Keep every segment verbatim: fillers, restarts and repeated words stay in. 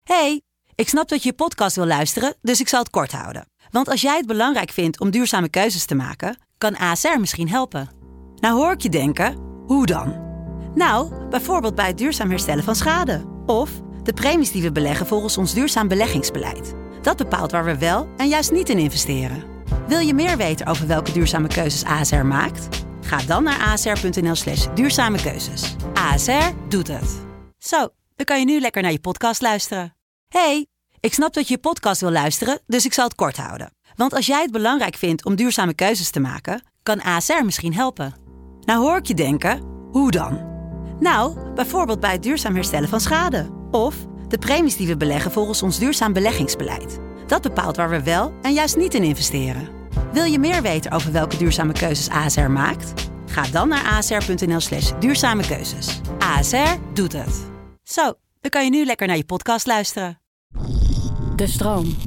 Hey, ik snap dat je je podcast wil luisteren, dus ik zal het kort houden. Want als jij het belangrijk vindt om duurzame keuzes te maken, kan A S R misschien helpen. Nou hoor ik je denken, hoe dan? Nou, bijvoorbeeld bij het duurzaam herstellen van schade. Of de premies die we beleggen volgens ons duurzaam beleggingsbeleid. Dat bepaalt waar we wel en juist niet in investeren. Wil je meer weten over welke duurzame keuzes A S R maakt? Ga dan naar asr.nl slash duurzame keuzes. A S R doet het. Zo, dan kan je nu lekker naar je podcast luisteren. Hey, ik snap dat je je podcast wil luisteren, dus ik zal het kort houden. Want als jij het belangrijk vindt om duurzame keuzes te maken, kan A S R misschien helpen. Nou hoor ik je denken, hoe dan? Nou, bijvoorbeeld bij het duurzaam herstellen van schade. Of de premies die we beleggen volgens ons duurzaam beleggingsbeleid. Dat bepaalt waar we wel en juist niet in investeren. Wil je meer weten over welke duurzame keuzes A S R maakt? Ga dan naar asr.nl slash duurzame keuzes. A S R doet het. Zo, dan kan je nu lekker naar je podcast luisteren. De stroom.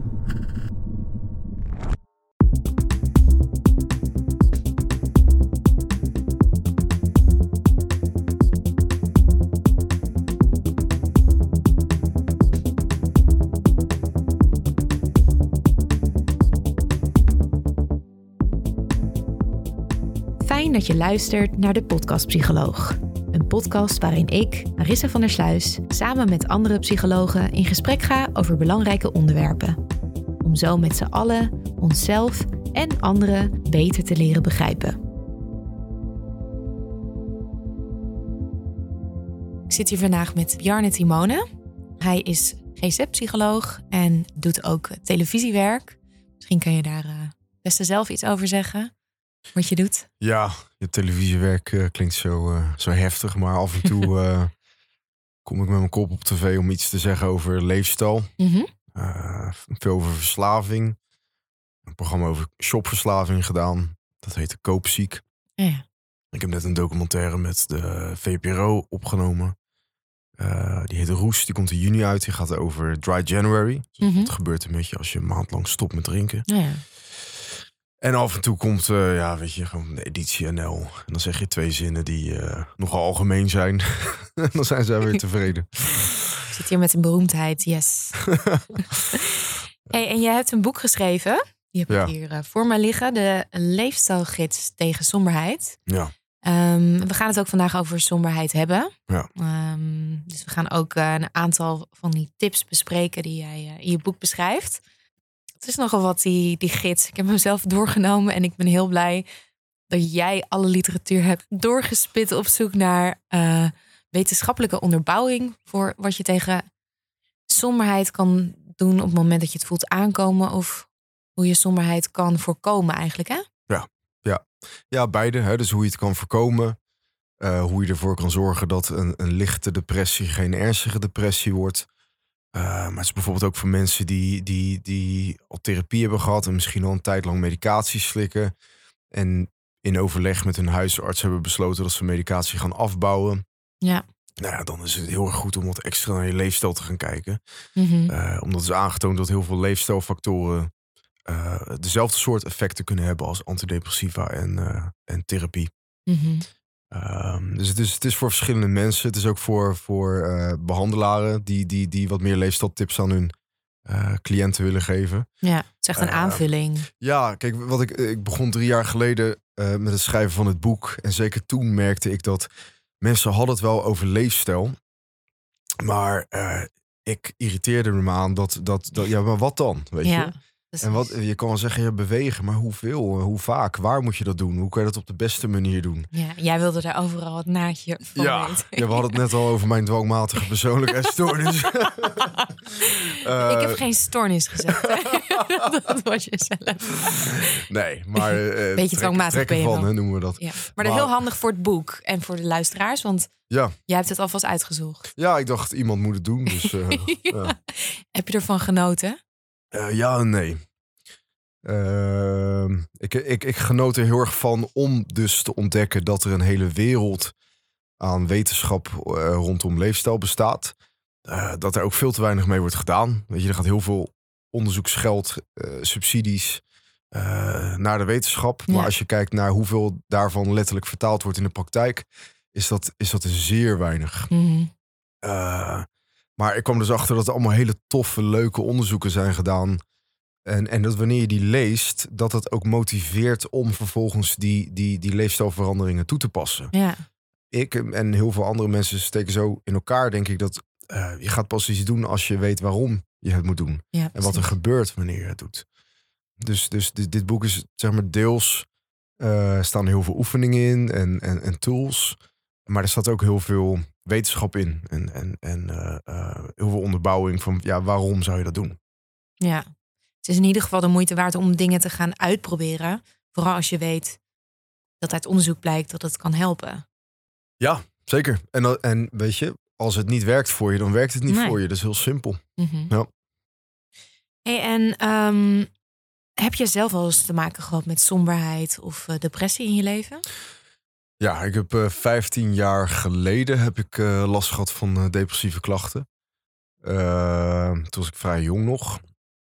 Fijn dat je luistert naar de Podcast Psycholoog. Een podcast waarin ik, Marissa van der Sluis, samen met andere psychologen in gesprek ga over belangrijke onderwerpen. Om zo met z'n allen onszelf en anderen beter te leren begrijpen. Ik zit hier vandaag met Bjarne Timone. Hij is G Z psycholoog en doet ook televisiewerk. Misschien kan je daar uh, best zelf iets over zeggen. Wat je doet? Ja, je televisiewerk uh, klinkt zo, uh, zo heftig, maar af en toe uh, kom ik met mijn kop op tv om iets te zeggen over leefstijl. Mm-hmm. Uh, veel over verslaving. Een programma over shopverslaving gedaan. Dat heette Koopziek. Ja. Ik heb net een documentaire met de V P R O opgenomen. Uh, die heet Roes, die komt in juni uit. Die gaat over Dry January. Mm-hmm. Wat gebeurt er met je als je een maand lang stopt met drinken? Ja. En af en toe komt, uh, ja, weet je, gewoon de editie N L. En dan zeg je twee zinnen die uh, nogal algemeen zijn. En dan zijn ze weer tevreden. Ik zit hier met een beroemdheid, yes. Hey, en jij hebt een boek geschreven. Je hebt ja. het hier uh, voor me liggen. De leefstijlgids tegen somberheid. Ja. Um, we gaan het ook vandaag over somberheid hebben. Ja. Um, dus we gaan ook uh, een aantal van die tips bespreken die jij uh, in je boek beschrijft. Het is nogal wat, die, die gids. Ik heb hem zelf doorgenomen en ik ben heel blij dat jij alle literatuur hebt doorgespit op zoek naar uh, wetenschappelijke onderbouwing voor wat je tegen somberheid kan doen op het moment dat je het voelt aankomen, of hoe je somberheid kan voorkomen eigenlijk, hè? Ja, ja. ja beide. Hè? Dus hoe je het kan voorkomen, uh, hoe je ervoor kan zorgen dat een, een lichte depressie geen ernstige depressie wordt. Uh, maar het is bijvoorbeeld ook voor mensen die, die, die al therapie hebben gehad en misschien al een tijd lang medicatie slikken. En in overleg met hun huisarts hebben besloten dat ze medicatie gaan afbouwen. Ja. Nou ja, dan is het heel erg goed om wat extra naar je leefstijl te gaan kijken. Mm-hmm. Uh, omdat het is aangetoond dat heel veel leefstijlfactoren uh, dezelfde soort effecten kunnen hebben als antidepressiva en, uh, en therapie. Mm-hmm. Um, dus het is, het is voor verschillende mensen. Het is ook voor, voor uh, behandelaren die, die, die wat meer leefstijltips aan hun uh, cliënten willen geven. Ja, het is echt een uh, aanvulling. Ja, kijk, wat ik, ik begon drie jaar geleden uh, met het schrijven van het boek. En zeker toen merkte ik dat mensen hadden het wel over leefstijl. Maar uh, ik irriteerde me aan dat, dat, dat... Ja, maar wat dan? Weet ja. je? En wat, je kan wel zeggen, ja, bewegen, maar hoeveel, hoe vaak, waar moet je dat doen? Hoe kan je dat op de beste manier doen? Ja, jij wilde daar overal het naadje van ja, weten. Ja, we hadden het net al over mijn dwangmatige persoonlijkheidsstoornis. uh, Ik heb geen stoornis gezegd. Dat was je zelf. Nee, maar... Uh, Beetje dwangmatig ben je van, wel. Hè, noemen we dat. Ja. Maar, maar dat is heel handig voor het boek en voor de luisteraars, want ja. jij hebt het alvast uitgezocht. Ja, ik dacht, iemand moet het doen. Dus, uh, ja. Ja. Heb je ervan genoten? Uh, ja en nee. Uh, ik, ik, ik genoot er heel erg van om dus te ontdekken dat er een hele wereld aan wetenschap uh, rondom leefstijl bestaat. Uh, dat er ook veel te weinig mee wordt gedaan. Weet je, er gaat heel veel onderzoeksgeld, uh, subsidies uh, naar de wetenschap. Ja. Maar als je kijkt naar hoeveel daarvan letterlijk vertaald wordt in de praktijk, is dat, is dat zeer weinig. Mm-hmm. Uh, Maar ik kwam dus achter dat er allemaal hele toffe, leuke onderzoeken zijn gedaan. En, en dat wanneer je die leest, dat het ook motiveert om vervolgens die, die, die leefstijlveranderingen toe te passen. Ja. Ik en heel veel andere mensen steken zo in elkaar, denk ik, dat uh, je gaat pas iets doen als je weet waarom je het moet doen. Ja, en wat er gebeurt wanneer je het doet. Dus, dus dit, dit boek is, zeg maar, deels uh, staan heel veel oefeningen in en, en, en tools. Maar er staat ook heel veel wetenschap in. En, en, en uh, uh, heel veel onderbouwing van, ja, waarom zou je dat doen? Ja, het is in ieder geval de moeite waard om dingen te gaan uitproberen. Vooral als je weet dat uit onderzoek blijkt dat het kan helpen. Ja, zeker. En, en weet je, als het niet werkt voor je, dan werkt het niet nee. voor je. Dat is heel simpel. Mm-hmm. Ja. Hey, en um, heb je zelf wel eens te maken gehad met somberheid of uh, depressie in je leven? Ja, ik heb uh, vijftien jaar geleden heb ik uh, last gehad van uh, depressieve klachten. Uh, toen was ik vrij jong nog.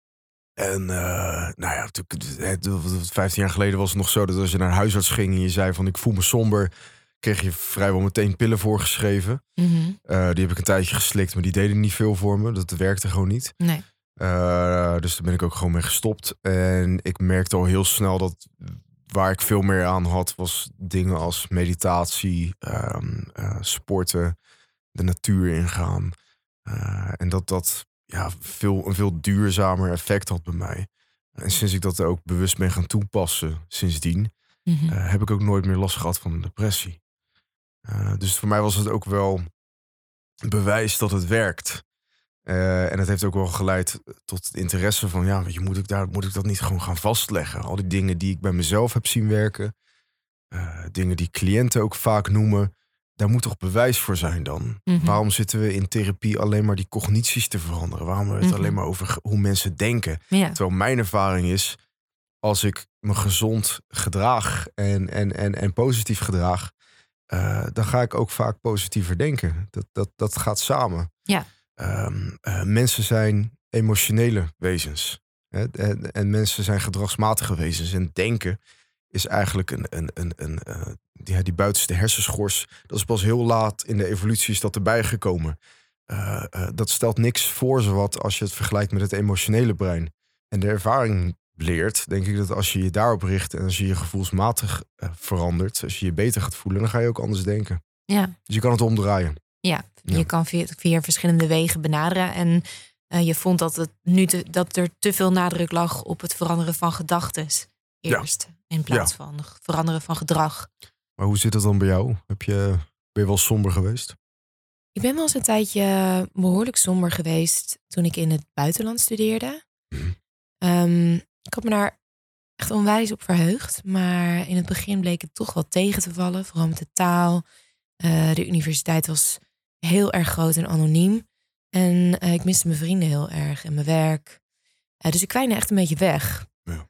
En uh, nou ja, vijftien jaar geleden was het nog zo dat als je naar een huisarts ging en je zei van ik voel me somber, kreeg je vrijwel meteen pillen voorgeschreven. Mm-hmm. Uh, die heb ik een tijdje geslikt, maar die deden niet veel voor me. Dat werkte gewoon niet. Nee. Uh, dus daar ben ik ook gewoon mee gestopt. En ik merkte al heel snel dat waar ik veel meer aan had, was dingen als meditatie, um, uh, sporten, de natuur ingaan. Uh, en dat dat ja, veel, een veel duurzamer effect had bij mij. En sinds ik dat ook bewust ben gaan toepassen sindsdien, mm-hmm. uh, heb ik ook nooit meer last gehad van een depressie. Uh, dus voor mij was het ook wel bewijs dat het werkt. Uh, en het heeft ook wel geleid tot het interesse van, ja, weet je, moet ik daar, moet ik dat niet gewoon gaan vastleggen? Al die dingen die ik bij mezelf heb zien werken, uh, dingen die cliënten ook vaak noemen, daar moet toch bewijs voor zijn dan? Mm-hmm. Waarom zitten we in therapie alleen maar die cognities te veranderen? Waarom hebben we het mm-hmm. alleen maar over hoe mensen denken? Ja. Terwijl mijn ervaring is, als ik me gezond gedraag en, en, en, en positief gedraag, uh, dan ga ik ook vaak positiever denken. Dat, dat, dat gaat samen. Ja. Um, uh, mensen zijn emotionele wezens. Hè? En, en mensen zijn gedragsmatige wezens. En denken is eigenlijk een, een, een, een, uh, die, die buitenste hersenschors. Dat is pas heel laat in de evolutie is dat erbij gekomen. Uh, uh, dat stelt niks voor zowat als je het vergelijkt met het emotionele brein. En de ervaring leert, denk ik, dat als je je daarop richt en als je je gevoelsmatig uh, verandert, als je je beter gaat voelen, dan ga je ook anders denken. Ja. Dus je kan het omdraaien. Ja, je ja. kan via, via verschillende wegen benaderen. En uh, je vond dat, het nu te, dat er te veel nadruk lag op het veranderen van gedachten eerst. Ja. In plaats ja. van veranderen van gedrag. Maar hoe zit het dan bij jou? Heb je, ben je wel somber geweest? Ik ben wel eens een tijdje behoorlijk somber geweest toen ik in het buitenland studeerde. Mm. Um, ik had me daar echt onwijs op verheugd. Maar in het begin bleek het toch wel tegen te vallen. Vooral met de taal. Uh, de universiteit was heel erg groot en anoniem. En uh, ik miste mijn vrienden heel erg en mijn werk. Uh, dus ik kwijnde echt een beetje weg. Ja.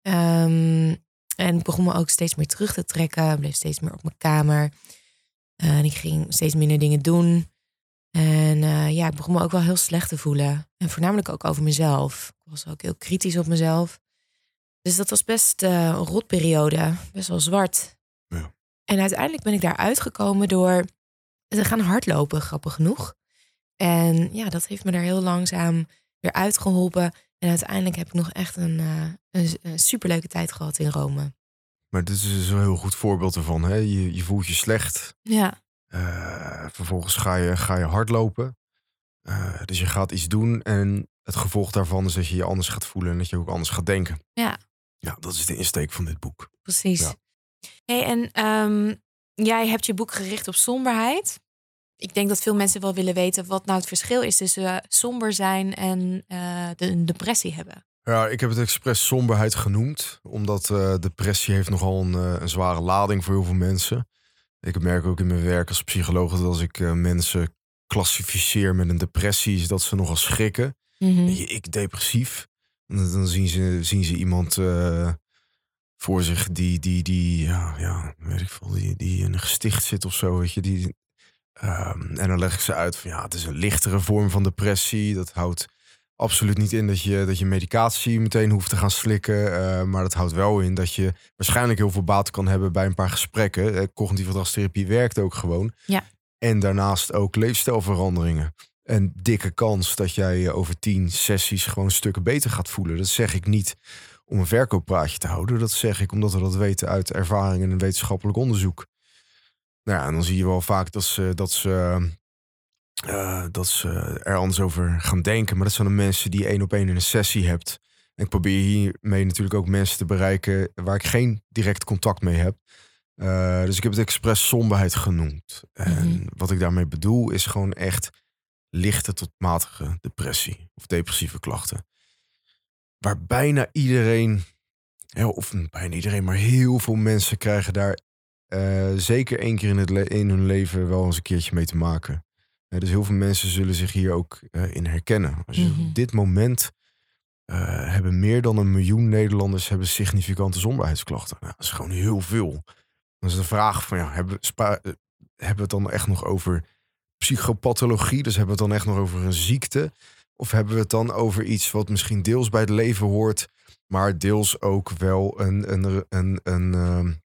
Um, en ik begon me ook steeds meer terug te trekken. Ik bleef steeds meer op mijn kamer. Uh, en ik ging steeds minder dingen doen. En uh, ja, ik begon me ook wel heel slecht te voelen. En voornamelijk ook over mezelf. Ik was ook heel kritisch op mezelf. Dus dat was best uh, een rotperiode. Best wel zwart. Ja. En uiteindelijk ben ik daar uitgekomen door te gaan hardlopen, grappig genoeg. En ja, dat heeft me daar heel langzaam weer uitgeholpen. En uiteindelijk heb ik nog echt een, uh, een, een superleuke tijd gehad in Rome. Maar dit is dus een heel goed voorbeeld ervan. Hè? Je, je voelt je slecht. Ja. Uh, vervolgens ga je, ga je hardlopen. Uh, dus je gaat iets doen. En het gevolg daarvan is dat je je anders gaat voelen. En dat je ook anders gaat denken. Ja. Ja, dat is de insteek van dit boek. Precies. Ja. Hey, en um, jij hebt je boek gericht op somberheid. Ik denk dat veel mensen wel willen weten wat nou het verschil is tussen uh, somber zijn en uh, de, een depressie hebben. Ja, ik heb het expres somberheid genoemd. Omdat uh, depressie heeft nogal een, uh, een zware lading voor heel veel mensen. Ik merk ook in mijn werk als psycholoog dat als ik uh, mensen klassificeer met een depressie, is dat ze nogal schrikken. Mm-hmm. Ik depressief. Dan zien ze, zien ze iemand uh, voor zich die, die, die, ja, ja, weet ik veel, die, die in een gesticht zit of zo, weet je. Die, um, en dan leg ik ze uit van ja, het is een lichtere vorm van depressie. Dat houdt absoluut niet in dat je, dat je medicatie meteen hoeft te gaan slikken. Uh, maar dat houdt wel in dat je waarschijnlijk heel veel baat kan hebben bij een paar gesprekken. Uh, cognitieve gedragstherapie werkt ook gewoon. Ja. En daarnaast ook leefstijlveranderingen. een dikke kans dat jij je over tien sessies gewoon stukken beter gaat voelen. Dat zeg ik niet om een verkooppraatje te houden. Dat zeg ik omdat we dat weten uit ervaring en een wetenschappelijk onderzoek. Nou ja, en dan zie je wel vaak dat ze, dat ze, uh, dat ze er anders over gaan denken. Maar dat zijn de mensen die één op één in een sessie hebt. En ik probeer hiermee natuurlijk ook mensen te bereiken waar ik geen direct contact mee heb. Uh, dus ik heb het expres somberheid genoemd. En Mhm. wat ik daarmee bedoel is gewoon echt lichte tot matige depressie of depressieve klachten. Waar bijna iedereen, ja, of bijna iedereen, maar heel veel mensen krijgen daar uh, zeker één keer in, het le- in hun leven wel eens een keertje mee te maken. Uh, dus heel veel mensen zullen zich hier ook uh, in herkennen. Als je Mhm. op dit moment uh, hebben meer dan een miljoen Nederlanders hebben significante somberheidsklachten. Nou, dat is gewoon heel veel. Dan is de vraag van ja, hebben, spa- uh, hebben we het dan echt nog over psychopathologie? Dus hebben we het dan echt nog over een ziekte? Of hebben we het dan over iets wat misschien deels bij het leven hoort, maar deels ook wel een, een, een, een um,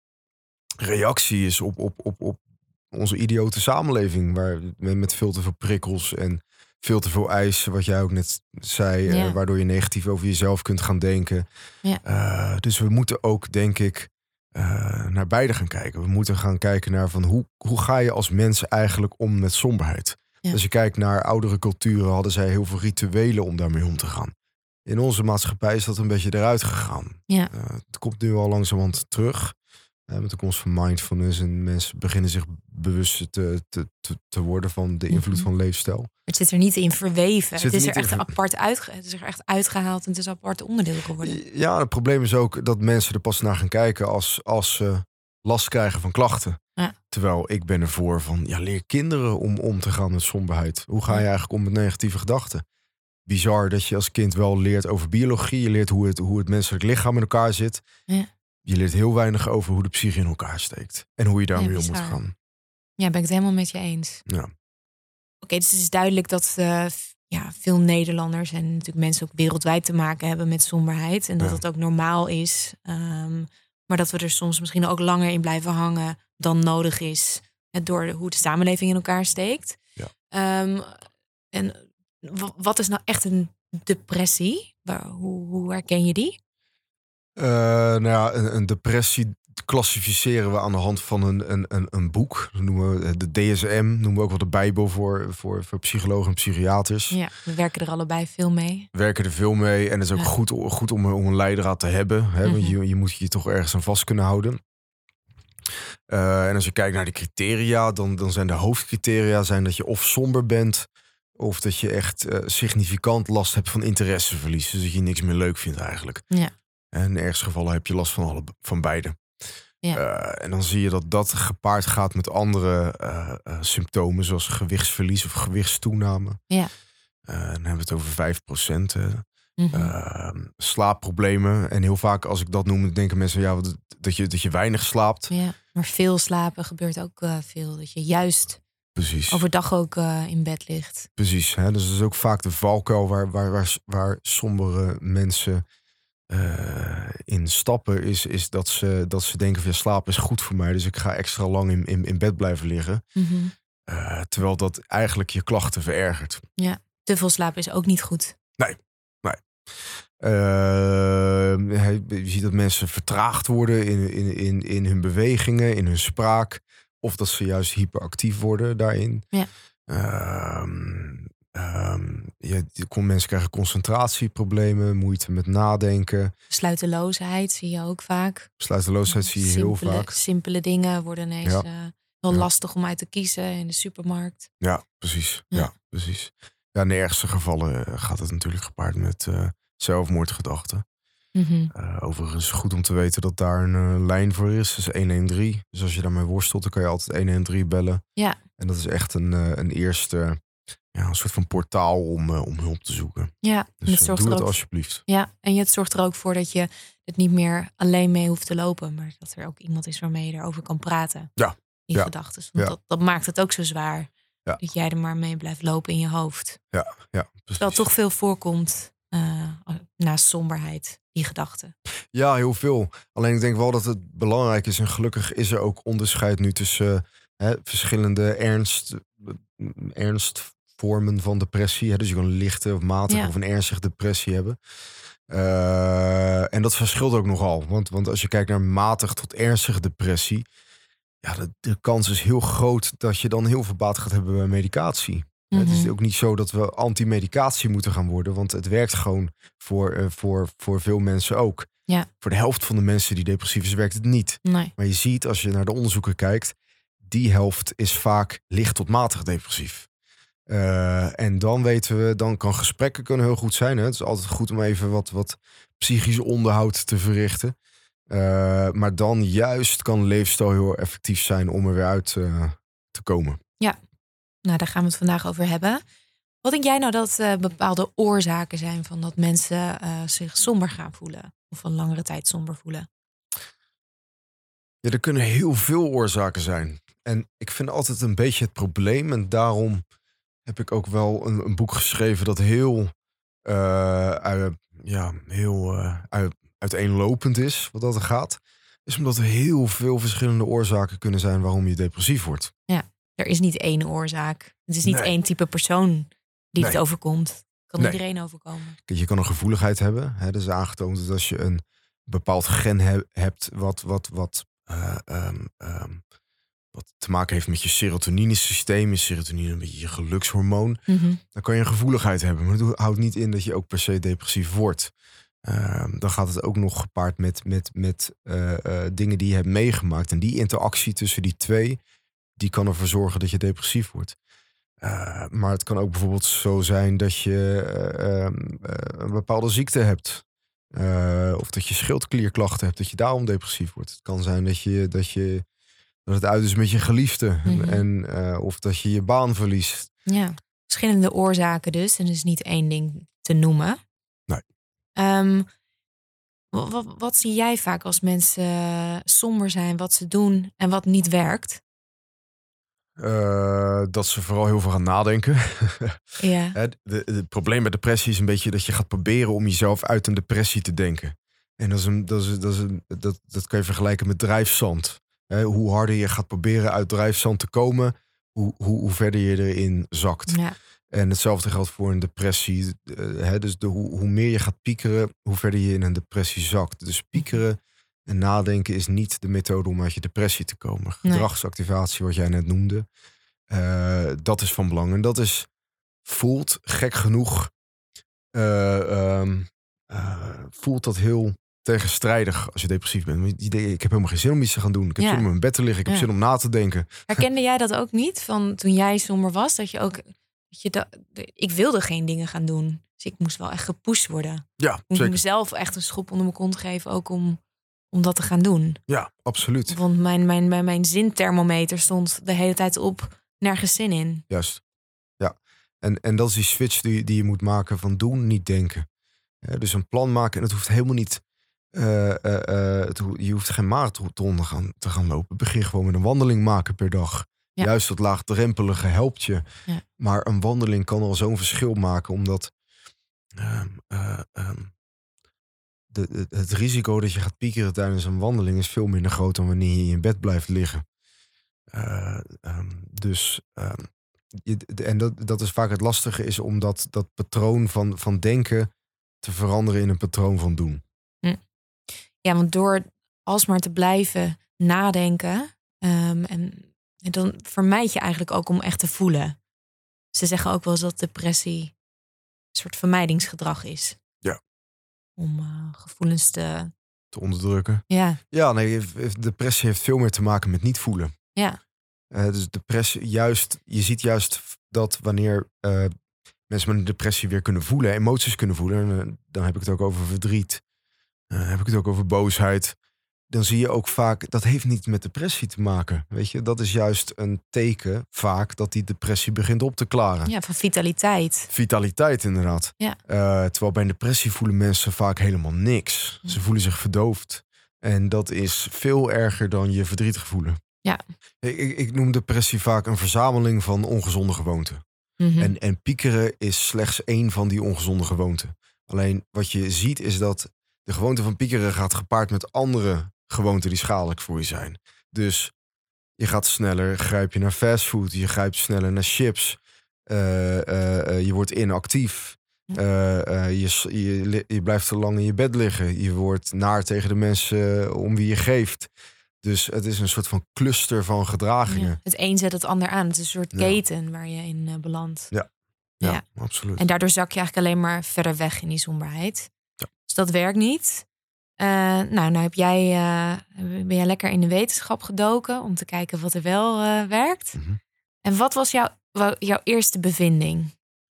reactie is op, op, op, op onze idiote samenleving, waar met veel te veel prikkels en veel te veel eisen, wat jij ook net zei, Ja. uh, waardoor je negatief over jezelf kunt gaan denken. Ja. Uh, dus we moeten ook, denk ik, uh, naar beide gaan kijken. We moeten gaan kijken naar van hoe, hoe ga je als mens eigenlijk om met somberheid? Ja. Als je kijkt naar oudere culturen, hadden zij heel veel rituelen om daarmee om te gaan. In onze maatschappij is dat een beetje eruit gegaan. Ja. Uh, het komt nu al langzamerhand terug. Uh, met de komst van mindfulness en mensen beginnen zich bewust te, te, te, te worden van de invloed Mhm. van leefstijl. Het zit er niet in verweven. Zit Het er is er niet echt in apart uitge- het is er echt uitgehaald en het is een apart onderdeel geworden. Ja, het probleem is ook dat mensen er pas naar gaan kijken als, als ze last krijgen van klachten. Ja. Terwijl ik ben ervoor van, ja, leer kinderen om om te gaan met somberheid. Hoe ga je eigenlijk om met negatieve gedachten? Bizar dat je als kind wel leert over biologie. Je leert hoe het, hoe het menselijk lichaam in elkaar zit. Ja. Je leert heel weinig over hoe de psyche in elkaar steekt. En hoe je daarmee Ja, om moet bizar. gaan. Ja, ben ik het helemaal met je eens. Ja. Oké, dus het is duidelijk dat uh, f- ja, veel Nederlanders en natuurlijk mensen ook wereldwijd te maken hebben met somberheid. En dat Ja. het ook normaal is. Um, maar dat we er soms misschien ook langer in blijven hangen dan nodig is. Hè, door de- hoe de samenleving in elkaar steekt. Ja. Um, en w- wat is nou echt een depressie? Waar, hoe, hoe herken je die? Uh, nou ja, een, een depressie klassificeren we aan de hand van een, een, een, een boek. Dat noemen we de D S M, noemen we ook wel de Bijbel voor, voor, voor psychologen en psychiaters. Ja, we werken er allebei veel mee. We werken er veel mee en het is ook Ja. goed, goed om, om een leidraad te hebben. Hè? Want Mhm. je, je moet je toch ergens aan vast kunnen houden. Uh, en als je kijkt naar de criteria, dan, dan zijn de hoofdcriteria zijn dat je of somber bent, of dat je echt uh, significant last hebt van interesseverlies. Dus dat je niks meer leuk vindt eigenlijk. Ja. En in de ergste gevallen heb je last van, alle, van beide. Ja. Uh, en dan zie je dat dat gepaard gaat met andere uh, uh, symptomen, zoals gewichtsverlies of gewichtstoename. Ja. Uh, dan hebben we het over vijf procent. Uh, Mhm. uh, slaapproblemen. En heel vaak als ik dat noem, denken mensen ja, dat, dat, je, dat je weinig slaapt. Ja, maar veel slapen gebeurt ook uh, veel. Dat je juist Precies. overdag ook uh, in bed ligt. Precies. Hè? Dus dat is ook vaak de valkuil waar, waar, waar, waar sombere mensen uh, in stappen. Is, is dat, ze, dat ze denken van ja, slaap is goed voor mij. Dus ik ga extra lang in, in, in bed blijven liggen. Mm-hmm. Uh, terwijl dat eigenlijk je klachten verergert. Ja, te veel slapen is ook niet goed. Nee, nee. Uh, je ziet dat mensen vertraagd worden in, in, in, in hun bewegingen, in hun spraak. Of dat ze juist hyperactief worden daarin. Ja. Uh, um, ja, mensen krijgen concentratieproblemen, moeite met nadenken. Besluiteloosheid zie je ook vaak. Besluiteloosheid zie je simpele, heel vaak. Simpele dingen worden ineens Ja. uh, heel Ja. lastig om uit te kiezen in de supermarkt. Ja, precies. Ja. Ja. Ja, precies. Ja, in de ergste gevallen gaat het natuurlijk gepaard met uh, zelfmoordgedachten. Mm-hmm. Uh, overigens goed om te weten dat daar een uh, lijn voor is. Dat is honderddertien. Dus als je daarmee worstelt, dan kan je altijd honderddertien bellen. Ja. En dat is echt een, uh, een eerste, ja, een soort van portaal om, uh, om hulp te zoeken. Ja, en Dus het uh, zorgt doe er het ook, alsjeblieft. ja, en het zorgt er ook voor dat je het niet meer alleen mee hoeft te lopen. Maar dat er ook iemand is waarmee je erover kan praten. Ja. In Ja. gedachten. Want Ja. dat, dat maakt het ook zo zwaar. Ja. Dat jij er maar mee blijft lopen in je hoofd. Ja, ja, precies. Terwijl het toch veel voorkomt uh, naast somberheid, die gedachten. Ja, heel veel. Alleen ik denk wel dat het belangrijk is. En gelukkig is er ook onderscheid nu tussen uh, hè, verschillende ernst, ernst vormen van depressie. Hè? Dus je kan een lichte of matige Ja. of een ernstige depressie hebben. Uh, en dat verschilt ook nogal. Want, want als je kijkt naar matig tot ernstige depressie... ja, de, de kans is heel groot dat je dan heel veel baat gaat hebben bij medicatie. Mm-hmm. Het is ook niet zo dat we anti-medicatie moeten gaan worden. Want het werkt gewoon voor, uh, voor, voor veel mensen ook. Ja. Voor de helft van de mensen die depressief is, werkt het niet. Nee. Maar je ziet, als je naar de onderzoeken kijkt... die helft is vaak licht tot matig depressief. Uh, en dan weten we, dan kan gesprekken kunnen heel goed zijn. Hè? Het is altijd goed om even wat, wat psychisch onderhoud te verrichten. Uh, maar dan juist kan leefstijl heel effectief zijn om er weer uit uh, te komen. Ja, nou daar gaan we het vandaag over hebben. Wat denk jij nou dat uh, bepaalde oorzaken zijn van dat mensen uh, zich somber gaan voelen? Of een langere tijd somber voelen? Ja, er kunnen heel veel oorzaken zijn. En ik vind altijd een beetje het probleem. En daarom heb ik ook wel een, een boek geschreven dat heel, uh, uit, ja, heel uh, uit, uiteenlopend is, wat dat er gaat. Is omdat er heel veel verschillende oorzaken kunnen zijn waarom je depressief wordt. Ja, er is niet één oorzaak. Het is niet Nee. één type persoon die Nee. het overkomt. Kan Nee. iedereen overkomen. Kijk, je kan een gevoeligheid hebben. Hè, dat is aangetoond dat als je een bepaald gen he- hebt wat, wat, wat, uh, um, um, wat te maken heeft met je serotoninesysteem. Is serotonine een beetje je gelukshormoon. Mm-hmm. Dan kan je een gevoeligheid hebben. Maar dat houdt niet in dat je ook per se depressief wordt. Uh, dan gaat het ook nog gepaard met, met, met uh, uh, dingen die je hebt meegemaakt. En die interactie tussen die twee, die kan ervoor zorgen dat je depressief wordt. Uh, maar het kan ook bijvoorbeeld zo zijn dat je uh, um, uh, een bepaalde ziekte hebt. Uh, of dat je schildklierklachten hebt, dat je daarom depressief wordt. Het kan zijn dat, je, dat, je, dat het uit is met je geliefde. Mm-hmm. En, uh, of dat je je baan verliest. Ja, verschillende oorzaken dus. En er is niet één ding te noemen. Nee. Um, wat, wat, wat zie jij vaak als mensen somber zijn, wat ze doen en wat niet werkt? Uh, dat ze vooral heel veel gaan nadenken. Ja. Het de, de, de probleem bij depressie is een beetje dat je gaat proberen om jezelf uit een depressie te denken. En dat, is een, dat, is, dat, is een, dat, dat kan je vergelijken met drijfzand. He, hoe harder je gaat proberen uit drijfzand te komen, hoe, hoe, hoe verder je erin zakt. Ja. En hetzelfde geldt voor een depressie. Uh, he, dus de, hoe, hoe meer je gaat piekeren, hoe verder je in een depressie zakt. Dus piekeren en nadenken is niet de methode om uit je depressie te komen. Gedragsactivatie, wat jij net noemde, uh, dat is van belang. En dat is, voelt gek genoeg, uh, um, uh, voelt dat heel tegenstrijdig als je depressief bent. Ik heb helemaal geen zin om iets te gaan doen. Ik heb Ja. zin om in mijn bed te liggen. Ik heb Ja. zin om na te denken. Herkende jij dat ook niet? Van toen jij somber was, dat je ook... Dat je da, de, ik wilde geen dingen gaan doen. Dus ik moest wel echt gepusht worden. Ja, Ik moest zeker. mezelf echt een schop onder mijn kont geven, ook om, om dat te gaan doen. Ja, absoluut. Want mijn, mijn, mijn, mijn zinthermometer stond de hele tijd op, nergens zin in. Juist. Ja. En, en dat is die switch die, die je moet maken van doen, niet denken. Ja, dus een plan maken. En het hoeft helemaal niet... Uh, uh, uh, het ho- je hoeft geen marathon te gaan, te gaan lopen. Begin gewoon met een wandeling maken per dag. Ja. Juist dat laagdrempelige helpt je. Ja. Maar een wandeling kan al zo'n verschil maken. Omdat um, uh, um, de, de, het risico dat je gaat piekeren tijdens een wandeling is veel minder groot dan wanneer je in je bed blijft liggen. Uh, um, dus um, je, en dat, dat is vaak het lastige, is om dat, dat patroon van, van denken te veranderen in een patroon van doen. Hm. Ja, want door alsmaar te blijven nadenken, um, en, en dan vermijd je eigenlijk ook om echt te voelen. Ze zeggen ook wel eens dat depressie een soort vermijdingsgedrag is. Ja. Om uh, gevoelens te... Te onderdrukken. Ja. Ja, nee, depressie heeft veel meer te maken met niet voelen. Ja. Uh, dus depressie, juist, je ziet juist dat wanneer uh, mensen met een depressie weer kunnen voelen, emoties kunnen voelen, en, uh, dan heb ik het ook over verdriet, uh, heb ik het ook over boosheid, dan zie je ook vaak, dat heeft niet met depressie te maken. Weet je, dat is juist een teken vaak dat die depressie begint op te klaren. Ja, van vitaliteit. Vitaliteit inderdaad. Ja. Uh, terwijl bij een depressie voelen mensen vaak helemaal niks. Ja. Ze voelen zich verdoofd. En dat is veel erger dan je verdrietig voelen. Ja. Ik, ik, ik noem depressie vaak een verzameling van ongezonde gewoonten. Mm-hmm. En, en piekeren is slechts één van die ongezonde gewoonten. Alleen wat je ziet is dat de gewoonte van piekeren gaat gepaard met andere gewoonten die schadelijk voor je zijn. Dus je gaat sneller, grijp je naar fastfood, je grijpt sneller naar chips. Uh, uh, uh, je wordt inactief. Uh, uh, je, je, je blijft te lang in je bed liggen. Je wordt naar tegen de mensen om wie je geeft. Dus het is een soort van cluster van gedragingen. Ja, het een zet het ander aan. Het is een soort Ja. keten waar je in uh, belandt. Ja. Ja, Ja. absoluut. En daardoor zak je eigenlijk alleen maar verder weg in die somberheid. Ja. Dus dat werkt niet. Uh, nou, nou heb jij, uh, ben jij lekker in de wetenschap gedoken om te kijken wat er wel uh, werkt. Mm-hmm. En wat was jouw, jouw eerste bevinding?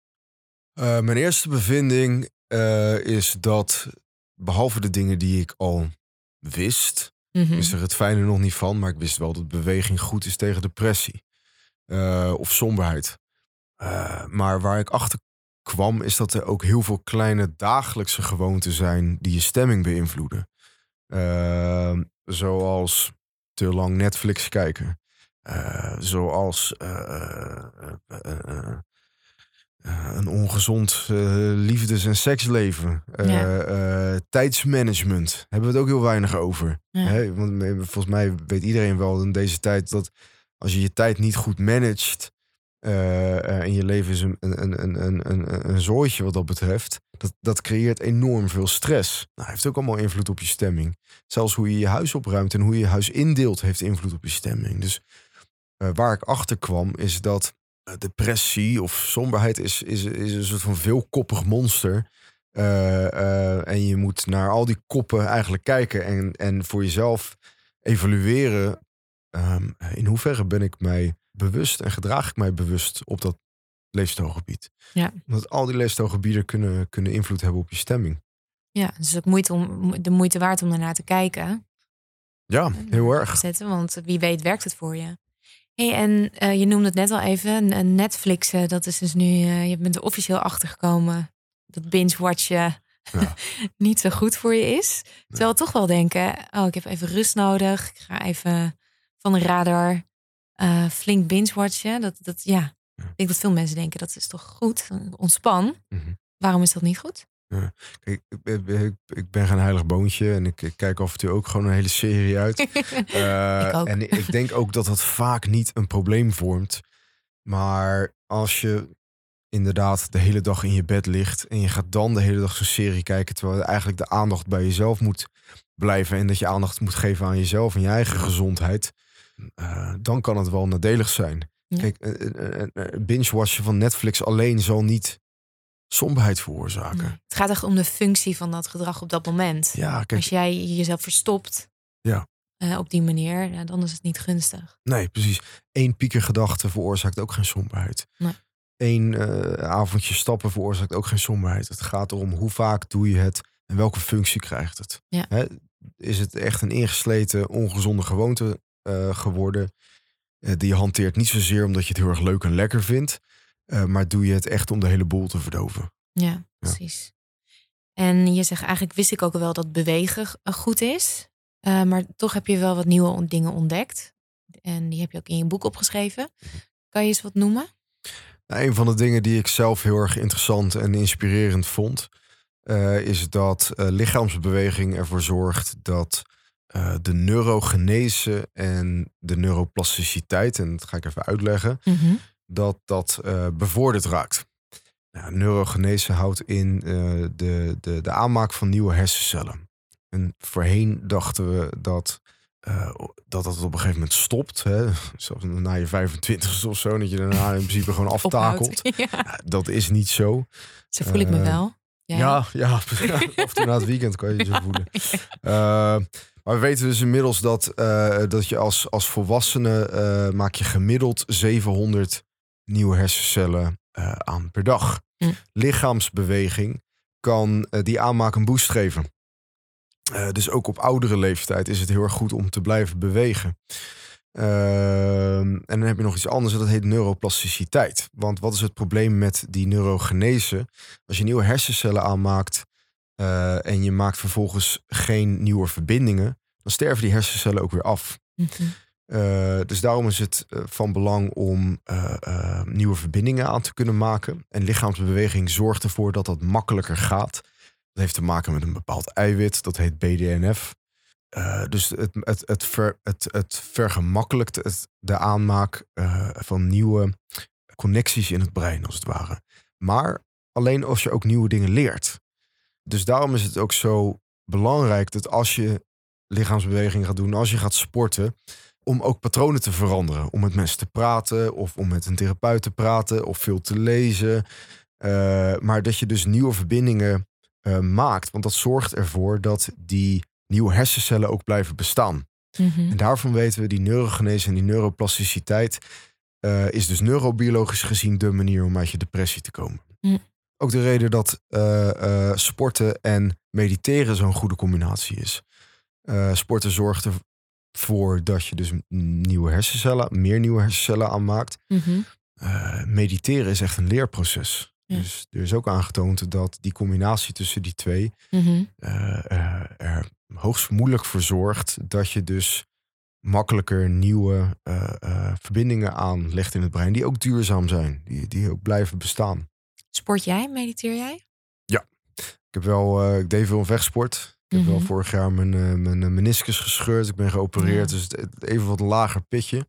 Uh, mijn eerste bevinding uh, is dat, behalve de dingen die ik al wist, Mm-hmm. is er het fijne nog niet van, maar ik wist wel dat beweging goed is tegen depressie uh, of somberheid. Uh, maar waar ik achter kwam, is dat er ook heel veel kleine dagelijkse gewoonten zijn die je stemming beïnvloeden. Uh, zoals te lang Netflix kijken. Uh, zoals uh, uh, uh, uh, uh, een ongezond uh, liefdes- en seksleven. Uh, Ja. uh, tijdsmanagement. Hebben we het ook heel weinig over. Ja. Hè? Want volgens mij weet iedereen wel in deze tijd dat als je je tijd niet goed managt, Uh, uh, en je leven is een, een, een, een, een, een zooitje wat dat betreft. Dat, dat creëert enorm veel stress. Nou, heeft ook allemaal invloed op je stemming. Zelfs hoe je je huis opruimt en hoe je je huis indeelt heeft invloed op je stemming. Dus uh, waar ik achter kwam is dat uh, depressie of somberheid is, is, is een soort van veelkoppig monster. Uh, uh, en je moet naar al die koppen eigenlijk kijken en, en voor jezelf evalueren. Um, in hoeverre ben ik mij bewust en gedraag ik mij bewust op dat leefstijlgebied. Ja. Omdat al die leefstijlgebieden kunnen, kunnen invloed hebben op je stemming. Ja, dus ook moeite om, de moeite waard om daarnaar te kijken. Ja, heel erg. Zetten, want wie weet werkt het voor je. Hey, en uh, je noemde het net al even, Netflix, uh, dat is dus nu, uh, je bent er officieel achter gekomen dat binge-watchen ja. niet zo goed voor je is. Nee. Terwijl we toch wel denken, oh, ik heb even rust nodig. Ik ga even van de radar uh, flink binge-watchen. Dat, dat, ja. ja, ik denk dat veel mensen denken, dat is toch goed, ontspan. Mm-hmm. Waarom is dat niet goed? Ja. Kijk, ik, ik, ik ben geen heilig boontje en ik, ik kijk af en toe ook gewoon een hele serie uit. uh, ik ook. En ik denk ook dat dat vaak niet een probleem vormt. Maar als je inderdaad de hele dag in je bed ligt en je gaat dan de hele dag zo'n serie kijken, terwijl eigenlijk de aandacht bij jezelf moet blijven en dat je aandacht moet geven aan jezelf en je eigen gezondheid, uh, dan kan het wel nadelig zijn. Ja. Kijk, uh, uh, uh, binge-watchen van Netflix alleen zal niet somberheid veroorzaken. Nee. Het gaat echt om de functie van dat gedrag op dat moment. Ja, kijk, als jij jezelf verstopt ja. uh, op die manier, ja, dan is het niet gunstig. Nee, precies. Eén piekergedachte veroorzaakt ook geen somberheid. Nee. Eén uh, avondje stappen veroorzaakt ook geen somberheid. Het gaat erom hoe vaak doe je het en welke functie krijgt het. Ja. He, is het echt een ingesleten, ongezonde gewoonte uh, geworden? Uh, die je hanteert niet zozeer omdat je het heel erg leuk en lekker vindt. Uh, maar doe je het echt om de hele boel te verdoven. Ja, precies. Ja. En je zegt eigenlijk, wist ik ook wel dat bewegen goed is. Uh, maar toch heb je wel wat nieuwe dingen ontdekt. En die heb je ook in je boek opgeschreven. Kan je eens wat noemen? Nou, een van de dingen die ik zelf heel erg interessant en inspirerend vond, Uh, is dat uh, lichaamsbeweging ervoor zorgt dat uh, de neurogenese en de neuroplasticiteit, en dat ga ik even uitleggen, mm-hmm. dat dat uh, bevorderd raakt. Nou, neurogenese houdt in uh, de, de, de aanmaak van nieuwe hersencellen. En voorheen dachten we dat uh, dat, dat het op een gegeven moment stopt. Hè? Zelfs na je vijfentwintigste of zo, dat je daarna in principe gewoon aftakelt. Ja. Nou, dat is niet zo. Zo voel ik me uh, wel. Ja, ja, ja, of toen na het weekend kan je je zo voelen. Uh, maar we weten dus inmiddels dat, uh, dat je als, als volwassene uh, maak je gemiddeld zevenhonderd nieuwe hersencellen uh, aan per dag. Mm. Lichaamsbeweging kan uh, die aanmaak een boost geven. Uh, dus ook op oudere leeftijd is het heel erg goed om te blijven bewegen. Uh, en dan heb je nog iets anders, dat heet neuroplasticiteit. Want wat is het probleem met die neurogenese? Als je nieuwe hersencellen aanmaakt uh, en je maakt vervolgens geen nieuwe verbindingen, dan sterven die hersencellen ook weer af. Mm-hmm. Uh, dus daarom is het uh, van belang om uh, uh, nieuwe verbindingen aan te kunnen maken. En lichaamsbeweging zorgt ervoor dat dat makkelijker gaat. Dat heeft te maken met een bepaald eiwit, dat heet B D N F. Uh, dus het, het, het, ver, het, het vergemakkelijkt het, de aanmaak uh, van nieuwe connecties in het brein, als het ware. Maar alleen als je ook nieuwe dingen leert. Dus daarom is het ook zo belangrijk dat als je lichaamsbeweging gaat doen, als je gaat sporten, om ook patronen te veranderen. Om met mensen te praten of om met een therapeut te praten of veel te lezen. Uh, maar dat je dus nieuwe verbindingen uh, maakt. Want dat zorgt ervoor dat die nieuwe hersencellen ook blijven bestaan. Mm-hmm. En daarvan weten we, die neurogenese en die neuroplasticiteit uh, is dus neurobiologisch gezien de manier om uit je depressie te komen. Mm. Ook de reden dat uh, uh, sporten en mediteren zo'n goede combinatie is. Uh, sporten zorgt ervoor dat je dus nieuwe hersencellen, meer nieuwe hersencellen aanmaakt. Mm-hmm. Uh, mediteren is echt een leerproces. Ja. Dus er is ook aangetoond dat die combinatie tussen die twee mm-hmm. uh, uh, er hoogst moeilijk voor zorgt dat je dus makkelijker nieuwe uh, uh, verbindingen aanlegt in het brein die ook duurzaam zijn, die, die ook blijven bestaan. Sport jij? Mediteer jij? Ja, ik heb wel, uh, ik deed veel vechtsport. Ik mm-hmm. heb wel vorig jaar mijn, uh, mijn meniscus gescheurd. Ik ben geopereerd, ja. Dus het, even wat lager pitje.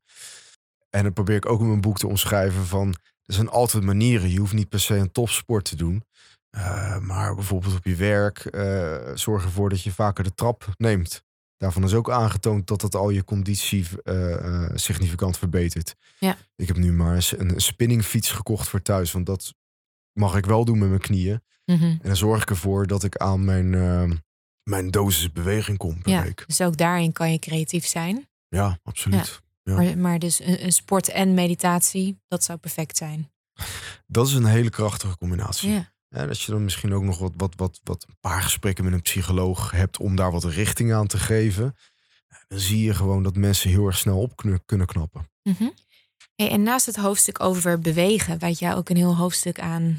En dan probeer ik ook in mijn boek te omschrijven van, er zijn altijd manieren. Je hoeft niet per se een topsport te doen. Uh, maar bijvoorbeeld op je werk, uh, zorg ervoor dat je vaker de trap neemt. Daarvan is ook aangetoond dat dat al je conditie uh, uh, significant verbetert. Ja. Ik heb nu maar een, een spinningfiets gekocht voor thuis. Want dat mag ik wel doen met mijn knieën. Mm-hmm. En dan zorg ik ervoor dat ik aan mijn, uh, mijn dosis beweging kom per ja, week. Dus ook daarin kan je creatief zijn. Ja, absoluut. Ja. Ja. Maar, maar dus een, een sport en meditatie, dat zou perfect zijn. Dat is een hele krachtige combinatie. Ja. En als je dan misschien ook nog wat, wat, wat, wat een paar gesprekken met een psycholoog hebt om daar wat richting aan te geven, dan zie je gewoon dat mensen heel erg snel op kunnen knappen. Mm-hmm. Hey, en naast het hoofdstuk over bewegen, wijd jij ook een heel hoofdstuk aan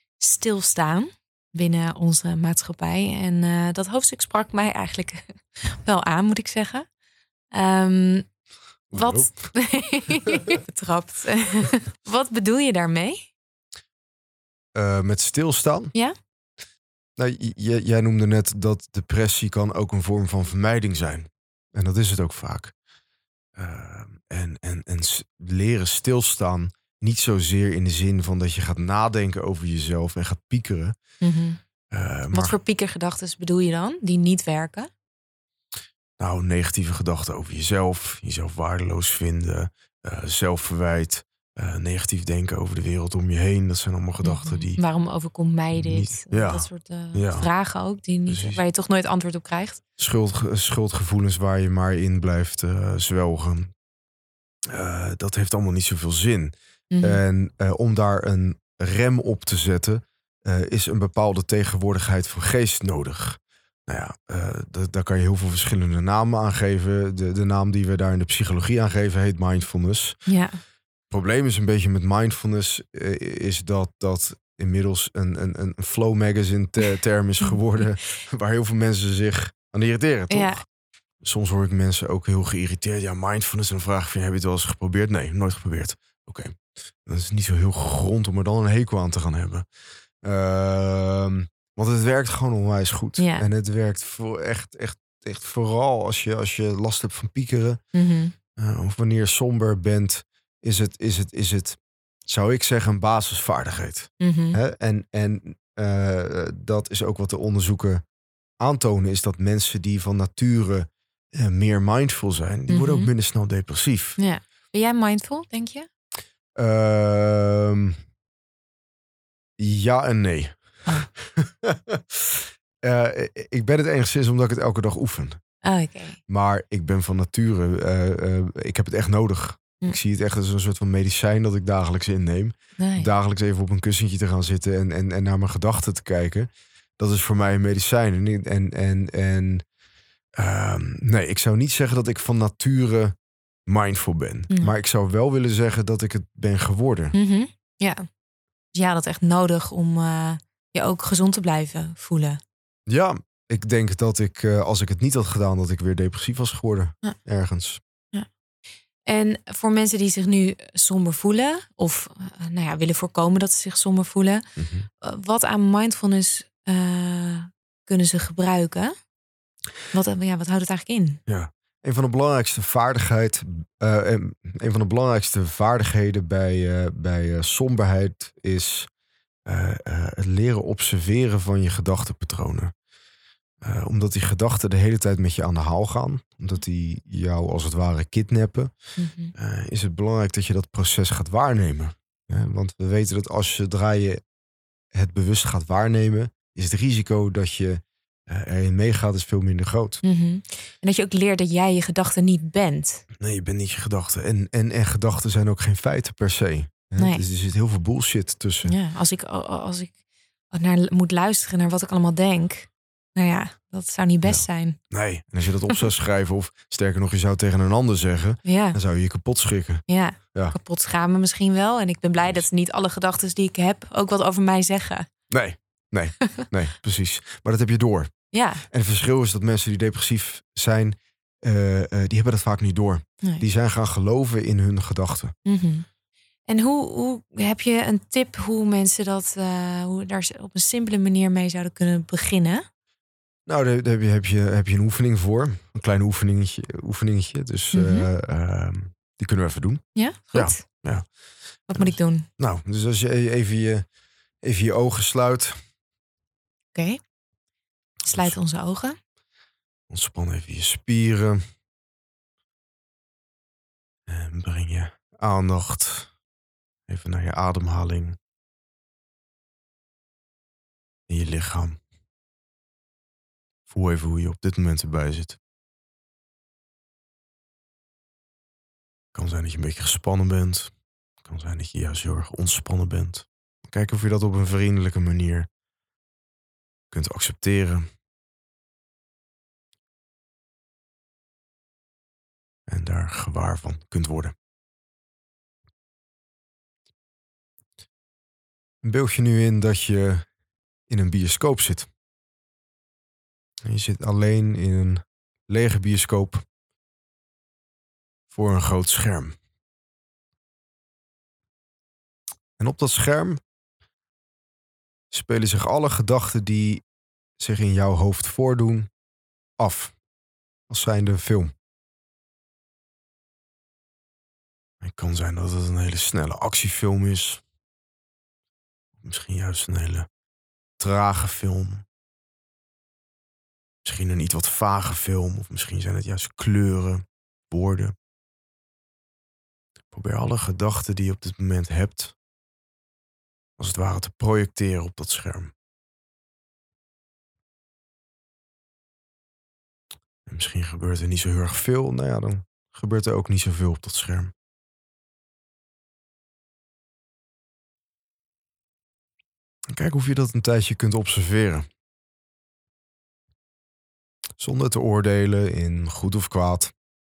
stilstaan binnen onze maatschappij. En uh, dat hoofdstuk sprak mij eigenlijk wel aan, moet ik zeggen. Um, wat betrapt. Wat bedoel je daarmee? Uh, met stilstaan? Ja. Nou, j- j- jij noemde net dat depressie kan ook een vorm van vermijding zijn. En dat is het ook vaak. Uh, en, en, en leren stilstaan, niet zozeer in de zin van dat je gaat nadenken over jezelf en gaat piekeren. Mm-hmm. Uh, maar, Wat voor piekergedachten bedoel je dan, die niet werken? Nou, negatieve gedachten over jezelf, jezelf waardeloos vinden, uh, zelfverwijt, uh, negatief denken over de wereld om je heen. Dat zijn allemaal gedachten Mm-hmm. die... Waarom overkomt mij dit? Niet, ja. Dat soort uh, ja. vragen ook, die niet, waar je toch nooit antwoord op krijgt. Schuld, schuldgevoelens waar je maar in blijft uh, zwelgen. Uh, dat heeft allemaal niet zoveel zin. Mm-hmm. En uh, om daar een rem op te zetten, uh, is een bepaalde tegenwoordigheid van geest nodig. Nou ja, uh, d- daar kan je heel veel verschillende namen aan geven. De, de naam die we daar in de psychologie aan geven heet mindfulness. Ja. Het probleem is een beetje met mindfulness, uh, is dat dat inmiddels een, een, een flow magazine te- term is geworden, waar heel veel mensen zich aan irriteren, toch? Ja. Soms hoor ik mensen ook heel geïrriteerd. Ja, mindfulness. En dan vraag ik van, heb je het wel eens geprobeerd? Nee, nooit geprobeerd. Oké. Okay. Dat is niet zo heel gegrond om er dan een hekel aan te gaan hebben. Uh, want het werkt gewoon onwijs goed. Ja. En het werkt voor echt, echt, echt vooral als je, als je last hebt van piekeren. Mm-hmm. Uh, of wanneer je somber bent, is het, is het, is het, zou ik zeggen, een basisvaardigheid. Mm-hmm. Hè? En, en uh, dat is ook wat de onderzoeken aantonen, is dat mensen die van nature uh, meer mindful zijn, die Mm-hmm. worden ook minder snel depressief. Ja. Ben jij mindful, denk je? Uh, ja en nee. Oh. uh, ik ben het enigszins omdat ik het elke dag oefen. Oh, okay. Maar ik ben van nature, uh, uh, ik heb het echt nodig. Hm. Ik zie het echt als een soort van medicijn dat ik dagelijks inneem. Nee. Dagelijks even op een kussentje te gaan zitten en, en, en naar mijn gedachten te kijken. Dat is voor mij een medicijn. En, en, en, en uh, nee, ik zou niet zeggen dat ik van nature mindful ben. Hm. Maar ik zou wel willen zeggen dat ik het ben geworden. Mm-hmm. Ja. Dus ja, dat echt nodig om uh, je ook gezond te blijven voelen. Ja, ik denk dat ik, uh, als ik het niet had gedaan, dat ik weer depressief was geworden. Ja. Ergens. Ja. En voor mensen die zich nu somber voelen, of uh, nou ja, willen voorkomen dat ze zich somber voelen, Mm-hmm. uh, wat aan mindfulness uh, kunnen ze gebruiken? Wat, uh, ja, wat houdt het eigenlijk in? Ja, Een van de belangrijkste vaardigheid, uh, een van de belangrijkste vaardigheden bij, uh, bij uh, somberheid is uh, uh, het leren observeren van je gedachtenpatronen. Uh, omdat die gedachten de hele tijd met je aan de haal gaan, omdat die jou als het ware kidnappen, Mm-hmm. uh, is het belangrijk dat je dat proces gaat waarnemen. Uh, want we weten dat als zodra je het bewust gaat waarnemen, is het risico dat je uh, erin meegaat is veel minder groot. Mm-hmm. En dat je ook leert dat jij je gedachten niet bent. Nee, je bent niet je gedachten. En, en, en gedachten zijn ook geen feiten per se. Hè? Nee. Dus er zit heel veel bullshit tussen. Ja, als ik, als ik naar, moet luisteren naar wat ik allemaal denk, nou ja, dat zou niet best Ja. zijn. Nee, en als je dat op zou schrijven, of sterker nog, je zou het tegen een ander zeggen, Ja, dan zou je je kapot schrikken. ja. Ja. Kapot schamen misschien wel. En ik ben blij dat niet alle gedachten die ik heb ook wat over mij zeggen. Nee, nee, nee, precies. Maar dat heb je door. Ja, En het verschil is dat mensen die depressief zijn, uh, uh, die hebben dat vaak niet door. nee. Die zijn gaan geloven in hun gedachten. Mm-hmm. En hoe, hoe heb je een tip hoe mensen dat, uh, hoe daar op een simpele manier mee zouden kunnen beginnen? Nou, daar daar heb je, heb, je, heb je een oefening voor. Een klein oefeningetje. oefeningetje. Dus uh, Mhm. uh, die kunnen we even doen. Ja, goed. Ja, ja. Wat moet ik doen? Oké. Nou, dus als je even je, even je ogen sluit. Sluit onze ogen. Ontspan even je spieren. En breng je aandacht even naar je ademhaling. In je lichaam. Voel even hoe je op dit moment erbij zit. Het kan zijn dat je een beetje gespannen bent. Het kan zijn dat je juist heel erg ontspannen bent. Kijk of je dat op een vriendelijke manier kunt accepteren. En daar gewaar van kunt worden. Beeld je nu in dat je in een bioscoop zit. En je zit alleen in een lege bioscoop voor een groot scherm. En op dat scherm spelen zich alle gedachten die zich in jouw hoofd voordoen af. Als zijnde een film. Het kan zijn dat het een hele snelle actiefilm is. Misschien juist een hele trage film. Misschien een iets wat vage film. Of misschien zijn het juist kleuren, woorden. Probeer alle gedachten die je op dit moment hebt, als het ware te projecteren op dat scherm. En misschien gebeurt er niet zo heel erg veel. Nou ja, dan gebeurt er ook niet zoveel op dat scherm. En kijk of je dat een tijdje kunt observeren. Zonder te oordelen in goed of kwaad.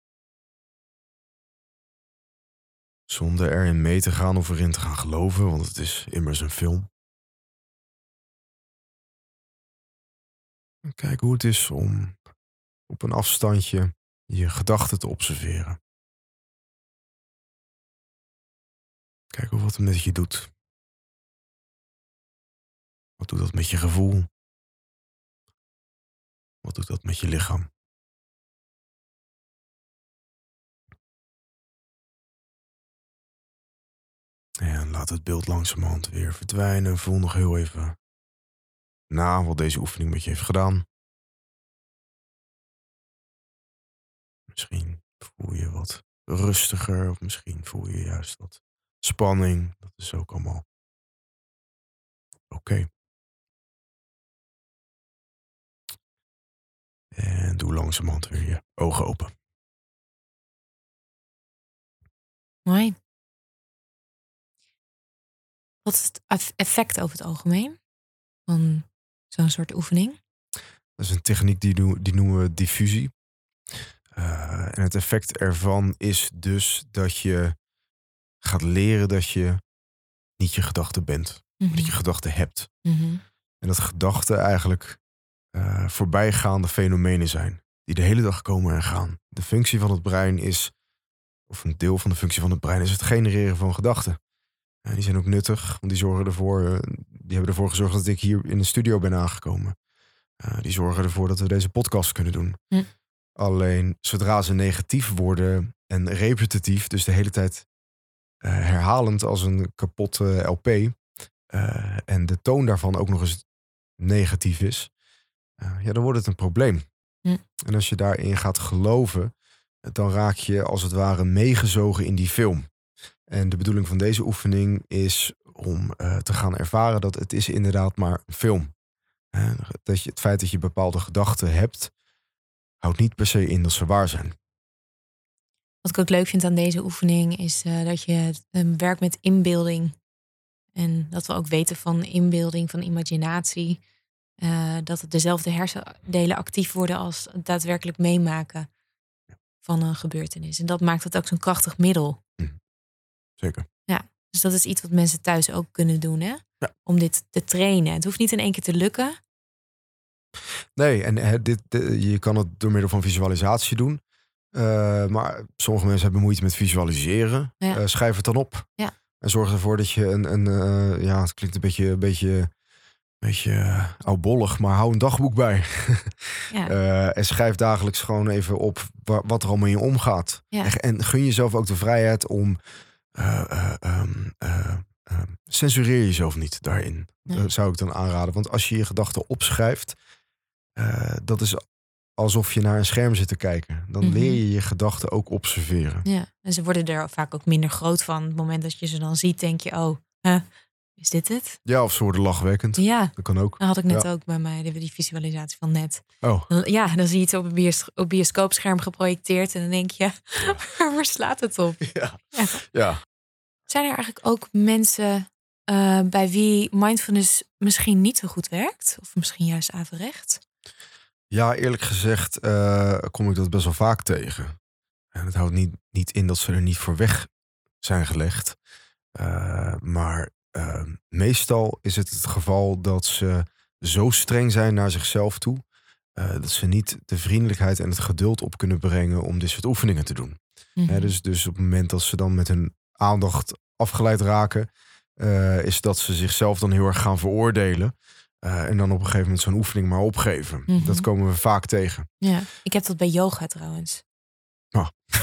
Zonder erin mee te gaan of erin te gaan geloven, want het is immers een film. En kijk hoe het is om op een afstandje je gedachten te observeren. Kijk wat het met je doet. Wat doet dat met je gevoel? Wat doet dat met je lichaam? En laat het beeld langzamerhand weer verdwijnen. Voel nog heel even na wat deze oefening met je heeft gedaan. Misschien voel je wat rustiger of misschien voel je juist wat spanning. Dat is ook allemaal oké. Okay. En doe langzamerhand weer je ogen open. Mooi. Wat is het effect over het algemeen van zo'n soort oefening? Dat is een techniek die, do- die noemen we diffusie. Uh, en het effect ervan is dus dat je gaat leren dat je niet je gedachten bent. Mm-hmm. Dat je gedachten hebt. Mm-hmm. En dat gedachten eigenlijk uh, voorbijgaande fenomenen zijn. Die de hele dag komen en gaan. De functie van het brein is, of een deel van de functie van het brein is het genereren van gedachten. En die zijn ook nuttig, want die zorgen ervoor, uh, die hebben ervoor gezorgd dat ik hier in de studio ben aangekomen. Uh, die zorgen ervoor dat we deze podcast kunnen doen. Hm. Alleen zodra ze negatief worden en repetitief, dus de hele tijd uh, herhalend als een kapotte L P, uh, en de toon daarvan ook nog eens negatief is, uh, ja, dan wordt het een probleem. Hm. En als je daarin gaat geloven, dan raak je als het ware meegezogen in die film. En de bedoeling van deze oefening is om uh, te gaan ervaren dat het is inderdaad maar een film. Uh, dat je, het feit dat je bepaalde gedachten hebt, houdt niet per se in dat ze waar zijn. Wat ik ook leuk vind aan deze oefening is uh, dat je uh, werkt met inbeelding. En dat we ook weten van inbeelding, van imaginatie. Uh, dat het dezelfde hersendelen actief worden als het daadwerkelijk meemaken van een gebeurtenis. En dat maakt het ook zo'n krachtig middel. Mm, zeker. Ja, dus dat is iets wat mensen thuis ook kunnen doen, hè? Ja. Om dit te trainen. Het hoeft niet in één keer te lukken. Nee, en he, dit, de, je kan het door middel van visualisatie doen. Uh, maar sommige mensen hebben moeite met visualiseren. Ja. Uh, schrijf het dan op. Ja. En zorg ervoor dat je een, een uh, ja, het klinkt een beetje, een beetje, een beetje uh, oudbollig, maar hou een dagboek bij. Ja. uh, en schrijf dagelijks gewoon even op wa- wat er allemaal in je omgaat. Ja. En, en gun jezelf ook de vrijheid om uh, uh, um, uh, uh, censureer jezelf niet daarin. Nee. Dat zou ik dan aanraden. Want als je je gedachten opschrijft, uh, dat is alsof je naar een scherm zit te kijken. Dan Mm-hmm. leer je je gedachten ook observeren. Ja, en ze worden er vaak ook minder groot van. Het moment dat je ze dan ziet, denk je, oh, huh, is dit het? Ja, of ze worden lachwekkend. Ja, Dat kan ook. dat had ik net Ja. ook bij mij, die, die visualisatie van net. Oh, Ja, dan zie je het op een bios- op bioscoopscherm geprojecteerd en dan denk je, waar slaat het op? ja. Ja. ja. Zijn er eigenlijk ook mensen uh, bij wie mindfulness misschien niet zo goed werkt? Of misschien juist averecht? Ja, eerlijk gezegd uh, kom ik dat best wel vaak tegen. En het houdt niet, niet in dat ze er niet voor weg zijn gelegd. Uh, maar uh, meestal is het het geval dat ze zo streng zijn naar zichzelf toe, Uh, dat ze niet de vriendelijkheid en het geduld op kunnen brengen om dit soort oefeningen te doen. Mm-hmm. He, dus, dus op het moment dat ze dan met hun aandacht afgeleid raken, uh, is dat ze zichzelf dan heel erg gaan veroordelen. Uh, en dan op een gegeven moment zo'n oefening maar opgeven. Mm-hmm. Dat komen we vaak tegen. Ja, ik heb dat bij yoga trouwens. Oh.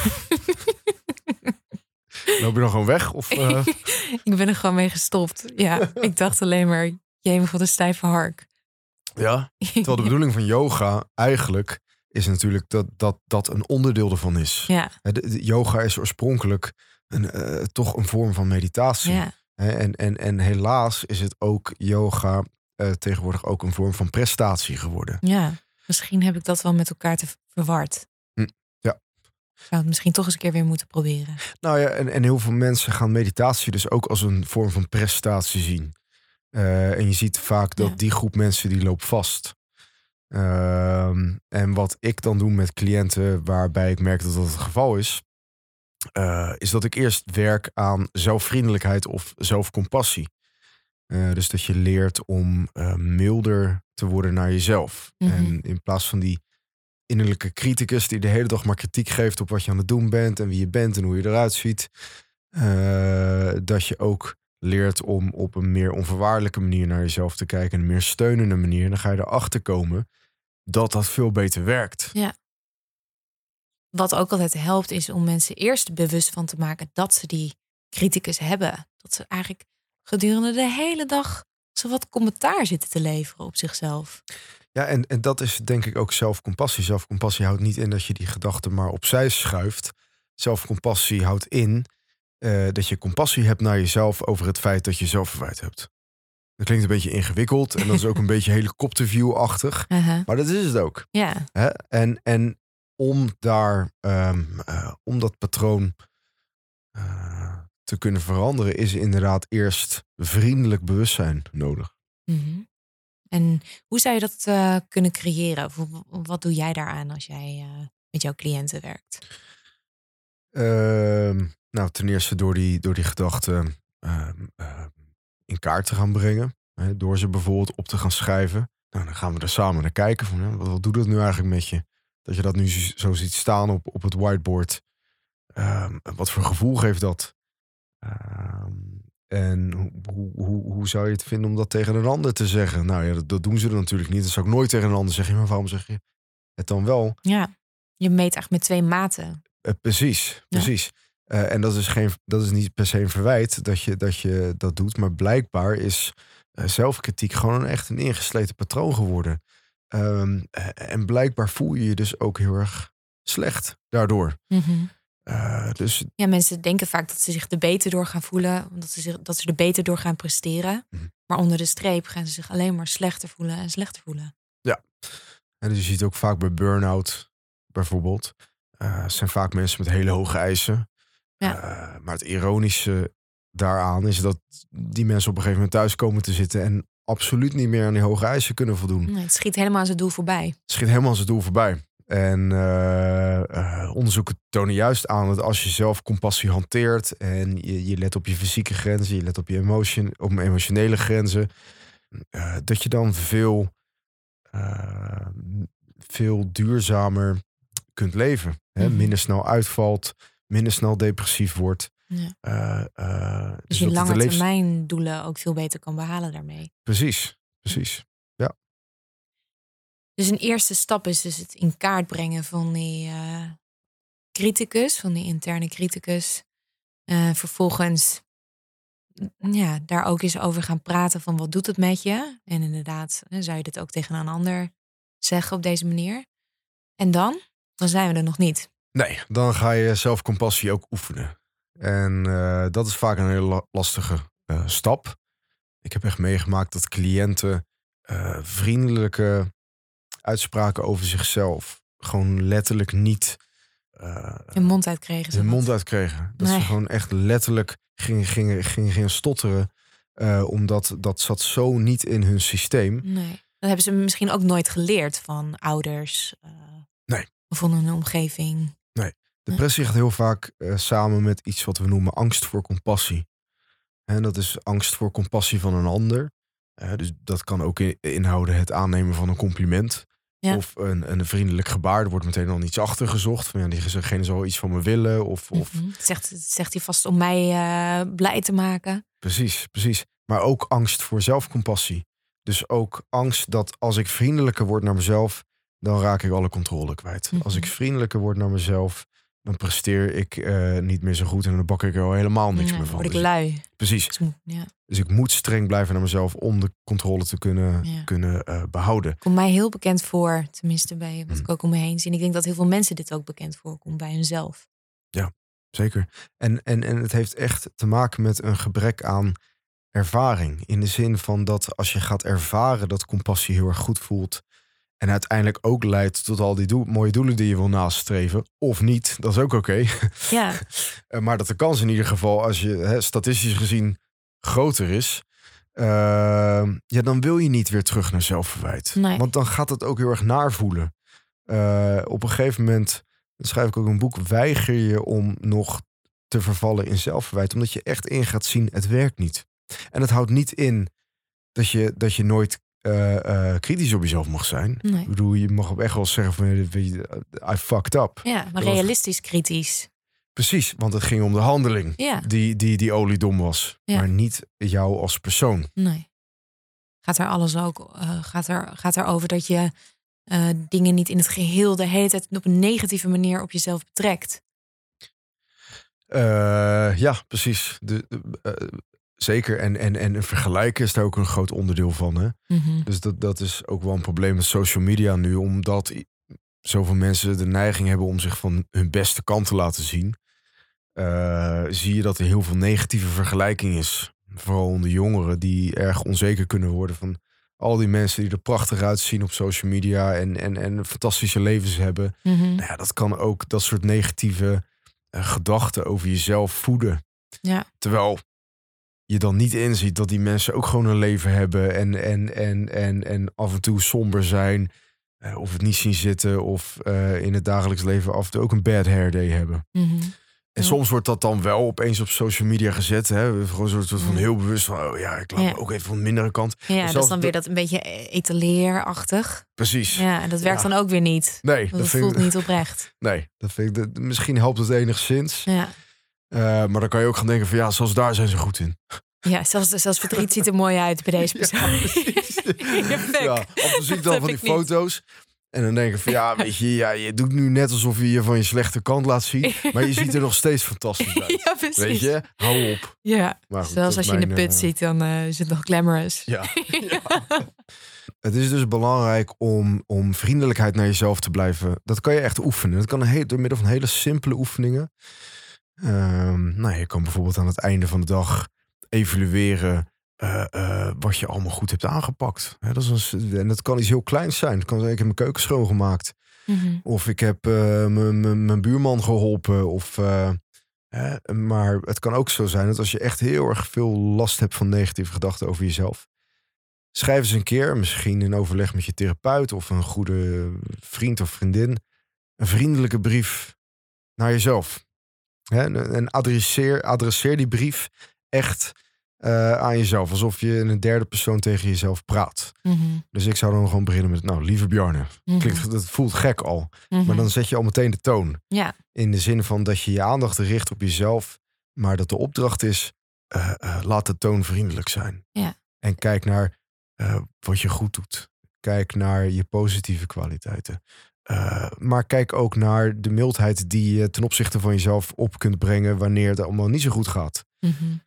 Loop je dan gewoon weg? Of, uh... Ik ben er gewoon mee gestopt. Ja, ik dacht alleen maar, jemig wat een stijve hark. Ja, terwijl de bedoeling van yoga eigenlijk is natuurlijk dat dat, dat een onderdeel ervan is. Ja. De, de, yoga is oorspronkelijk een, uh, toch een vorm van meditatie. Ja. En, en, en helaas is het ook yoga uh, tegenwoordig ook een vorm van prestatie geworden. Ja, misschien heb ik dat wel met elkaar te verward. Hm, ja. Ik zou het misschien toch eens een keer weer moeten proberen. Nou ja, en, en heel veel mensen gaan meditatie dus ook als een vorm van prestatie zien. Uh, en je ziet vaak dat ja. die groep mensen die loopt vast. Uh, en wat ik dan doe met cliënten waarbij ik merk dat dat het geval is, uh, is dat ik eerst werk aan zelfvriendelijkheid of zelfcompassie. Uh, dus dat je leert om uh, milder te worden naar jezelf. Mm-hmm. En in plaats van die innerlijke criticus die de hele dag maar kritiek geeft op wat je aan het doen bent en wie je bent en hoe je eruit ziet, uh, dat je ook leert om op een meer onvoorwaardelijke manier naar jezelf te kijken, een meer steunende manier. En dan ga je erachter komen dat dat veel beter werkt. Ja. Wat ook altijd helpt is om mensen eerst bewust van te maken dat ze die criticus hebben. Dat ze eigenlijk gedurende de hele dag zo wat commentaar zitten te leveren op zichzelf. Ja, en, en dat is denk ik ook zelfcompassie. Zelfcompassie houdt niet in dat je die gedachten maar opzij schuift. Zelfcompassie houdt in Uh, dat je compassie hebt naar jezelf over het feit dat je zelfverwijt hebt. Dat klinkt een beetje ingewikkeld en dat is ook een beetje helikopterview-achtig. Uh-huh. Maar dat is het ook. Ja. Hè? En, en om daar, um, uh, om dat patroon uh, te kunnen veranderen, is inderdaad eerst vriendelijk bewustzijn nodig. Mm-hmm. En hoe zou je dat uh, kunnen creëren? Wat doe jij daaraan als jij uh, met jouw cliënten werkt? Uh, nou, ten eerste door die, door die gedachten uh, uh, in kaart te gaan brengen. Hè, door ze bijvoorbeeld op te gaan schrijven. Nou, dan gaan we er samen naar kijken. Van, hè, wat, wat doet dat nu eigenlijk met je? Dat je dat nu zo ziet staan op, op het whiteboard. Uh, wat voor gevoel geeft dat? Uh, en hoe, hoe, hoe zou je het vinden om dat tegen een ander te zeggen? Nou ja, dat, dat doen ze er natuurlijk niet. Dat zou ik nooit tegen een ander zeggen. Maar waarom zeg je het dan wel? Ja. Je meet echt met twee maten. Uh, precies, precies. Ja. Uh, en dat is, geen, dat is niet per se een verwijt dat je dat, je dat doet. Maar blijkbaar is uh, zelfkritiek gewoon echt een ingesleten patroon geworden. Um, uh, en blijkbaar voel je je dus ook heel erg slecht daardoor. Mm-hmm. Uh, dus... Ja, mensen denken vaak dat ze zich er beter door gaan voelen. Dat ze, zich, dat ze er beter door gaan presteren. Mm-hmm. Maar onder de streep gaan ze zich alleen maar slechter voelen en slechter voelen. Ja, en dus je ziet ook vaak bij burn-out bijvoorbeeld. Uh, zijn vaak mensen met hele hoge eisen. Ja. Uh, maar het ironische daaraan is dat die mensen op een gegeven moment thuis komen te zitten en absoluut niet meer aan die hoge eisen kunnen voldoen. Nee, het schiet helemaal aan zijn doel voorbij. Het schiet helemaal aan zijn doel voorbij. En uh, uh, onderzoeken tonen juist aan dat als je zelf compassie hanteert en je, je let op je fysieke grenzen, je let op je emotion, op emotionele grenzen, uh, dat je dan veel, uh, veel duurzamer kunt leven. Hè? Mm-hmm. Minder snel uitvalt, minder snel depressief wordt. Ja. Uh, uh, dus, dus je lange termijn doelen ook veel beter kan behalen daarmee. Precies, precies. Ja. Dus een eerste stap is dus het in kaart brengen van die uh, criticus, van die interne criticus. Uh, vervolgens ja, daar ook eens over gaan praten van wat doet het met je. En inderdaad, zou je dit ook tegen een ander zeggen op deze manier. En dan? Dan zijn we er nog niet. Nee, dan ga je zelfcompassie ook oefenen. En uh, dat is vaak een hele lastige uh, stap. Ik heb echt meegemaakt dat cliënten uh, vriendelijke uitspraken over zichzelf gewoon letterlijk niet uh, hun mond uitkregen. Hun mond uitkregen. Dat nee. ze gewoon echt letterlijk gingen, gingen, gingen, gingen stotteren. Uh, omdat dat zat zo niet in hun systeem. Nee. Dat hebben ze misschien ook nooit geleerd van ouders. Uh, nee. Of van hun omgeving. Nee. Depressie gaat heel vaak uh, samen met iets wat we noemen angst voor compassie. En dat is angst voor compassie van een ander. Uh, dus dat kan ook in, inhouden het aannemen van een compliment. Ja. Of een, een vriendelijk gebaar. Er wordt meteen al iets achter gezocht. Van, ja, diegene zal iets van me willen. Of, of... Mm-hmm. zegt, zegt hij vast om mij uh, blij te maken. Precies, precies. Maar ook angst voor zelfcompassie. Dus ook angst dat als ik vriendelijker word naar mezelf, dan raak ik alle controle kwijt. Mm-hmm. Als ik vriendelijker word naar mezelf, dan presteer ik uh, niet meer zo goed en dan bak ik er al helemaal niks ja, meer van. Word ik dus, lui. Precies. Dus, ja. dus ik moet streng blijven naar mezelf om de controle te kunnen, ja. kunnen uh, behouden. Komt mij heel bekend voor, tenminste bij wat mm. ik ook om me heen zie. En ik denk dat heel veel mensen dit ook bekend voorkomt bij hunzelf. Ja, zeker. En, en, en het heeft echt te maken met een gebrek aan ervaring. In de zin van dat als je gaat ervaren dat compassie heel erg goed voelt en uiteindelijk ook leidt tot al die doel, mooie doelen die je wil nastreven. Of niet, dat is ook oké. Okay. Ja. Maar dat de kans in ieder geval, als je hè, statistisch gezien groter is, uh, ja, dan wil je niet weer terug naar zelfverwijt. Nee. Want dan gaat het ook heel erg naar voelen. Uh, op een gegeven moment, dan schrijf ik ook een boek, weiger je om nog te vervallen in zelfverwijt. Omdat je echt in gaat zien, het werkt niet. En het houdt niet in dat je, dat je nooit Uh, uh, kritisch op jezelf mag zijn. Nee. Ik bedoel, je mag ook echt wel zeggen van I fucked up. Ja, maar realistisch kritisch. Precies, want het ging om de handeling ja. die, die, die oliedom was. Ja. Maar niet jou als persoon. Nee. Gaat er alles ook, uh, gaat er, gaat er over dat je uh, dingen niet in het geheel de hele tijd op een negatieve manier op jezelf betrekt? Uh, ja, precies. De, de, uh, Zeker, en, en, en vergelijken is daar ook een groot onderdeel van. Hè? Mm-hmm. Dus dat, dat is ook wel een probleem met social media nu. Omdat zoveel mensen de neiging hebben om zich van hun beste kant te laten zien. Uh, zie je dat er heel veel negatieve vergelijking is. Vooral onder jongeren die erg onzeker kunnen worden van al die mensen die er prachtig uitzien op social media. En, en, en fantastische levens hebben. Mm-hmm. Nou ja, dat kan ook dat soort negatieve uh, gedachten over jezelf voeden. Ja. Terwijl je dan niet inziet dat die mensen ook gewoon een leven hebben en, en, en, en, en af en toe somber zijn, uh, of het niet zien zitten, of uh, in het dagelijks leven af en toe ook een bad hair day hebben. Mm-hmm. En ja. soms wordt dat dan wel opeens op social media gezet. Hè? Gewoon een soort van heel bewust van, oh ja, ik laat ja. me ook even van de mindere kant. Ja, dat is dan weer dat een beetje etaleerachtig. Precies. Ja, en dat werkt ja. dan ook weer niet. Nee. Dat, dat dat vind voelt ik, niet oprecht. Nee, dat vind ik, dat, misschien helpt het enigszins. Ja. Uh, maar dan kan je ook gaan denken van, ja, zelfs daar zijn ze goed in. Ja, zelfs, zelfs verdriet ziet er mooi uit bij deze persoon. Ja, ja, af en toe zie ik dan van die foto's. En dan denk ik van ja, weet je, ja, je doet nu net alsof je je van je slechte kant laat zien. Maar je ziet er nog steeds fantastisch uit. Ja, precies. Weet je, hou op. Ja, Maar goed, zelfs dat als is je in de mijn, put uh, zit, dan uh, is het nog glamorous. Ja. ja. Het is dus belangrijk om, om vriendelijkheid naar jezelf te blijven. Dat kan je echt oefenen. Dat kan een heel, door middel van hele simpele oefeningen. Um, nou, je kan bijvoorbeeld aan het einde van de dag evalueren uh, uh, wat je allemaal goed hebt aangepakt. He, dat is een, en dat kan iets heel kleins zijn. Het kan zijn, ik heb mijn keuken schoongemaakt. Mm-hmm. Of ik heb uh, mijn buurman geholpen. Of, uh, hè, maar het kan ook zo zijn dat als je echt heel erg veel last hebt van negatieve gedachten over jezelf. Schrijf eens een keer, misschien in overleg met je therapeut of een goede vriend of vriendin, een vriendelijke brief naar jezelf. Hè, en adresseer, adresseer die brief echt uh, aan jezelf. Alsof je in een derde persoon tegen jezelf praat. Mm-hmm. Dus ik zou dan gewoon beginnen met, nou, lieve Bjarne. Mm-hmm. Klinkt, dat voelt gek al. Mm-hmm. Maar dan zet je al meteen de toon. Ja. In de zin van dat je je aandacht richt op jezelf. Maar dat de opdracht is, uh, uh, laat de toon vriendelijk zijn. Ja. En kijk naar uh, wat je goed doet. Kijk naar je positieve kwaliteiten. Uh, maar kijk ook naar de mildheid die je ten opzichte van jezelf op kunt brengen wanneer het allemaal niet zo goed gaat. Mm-hmm.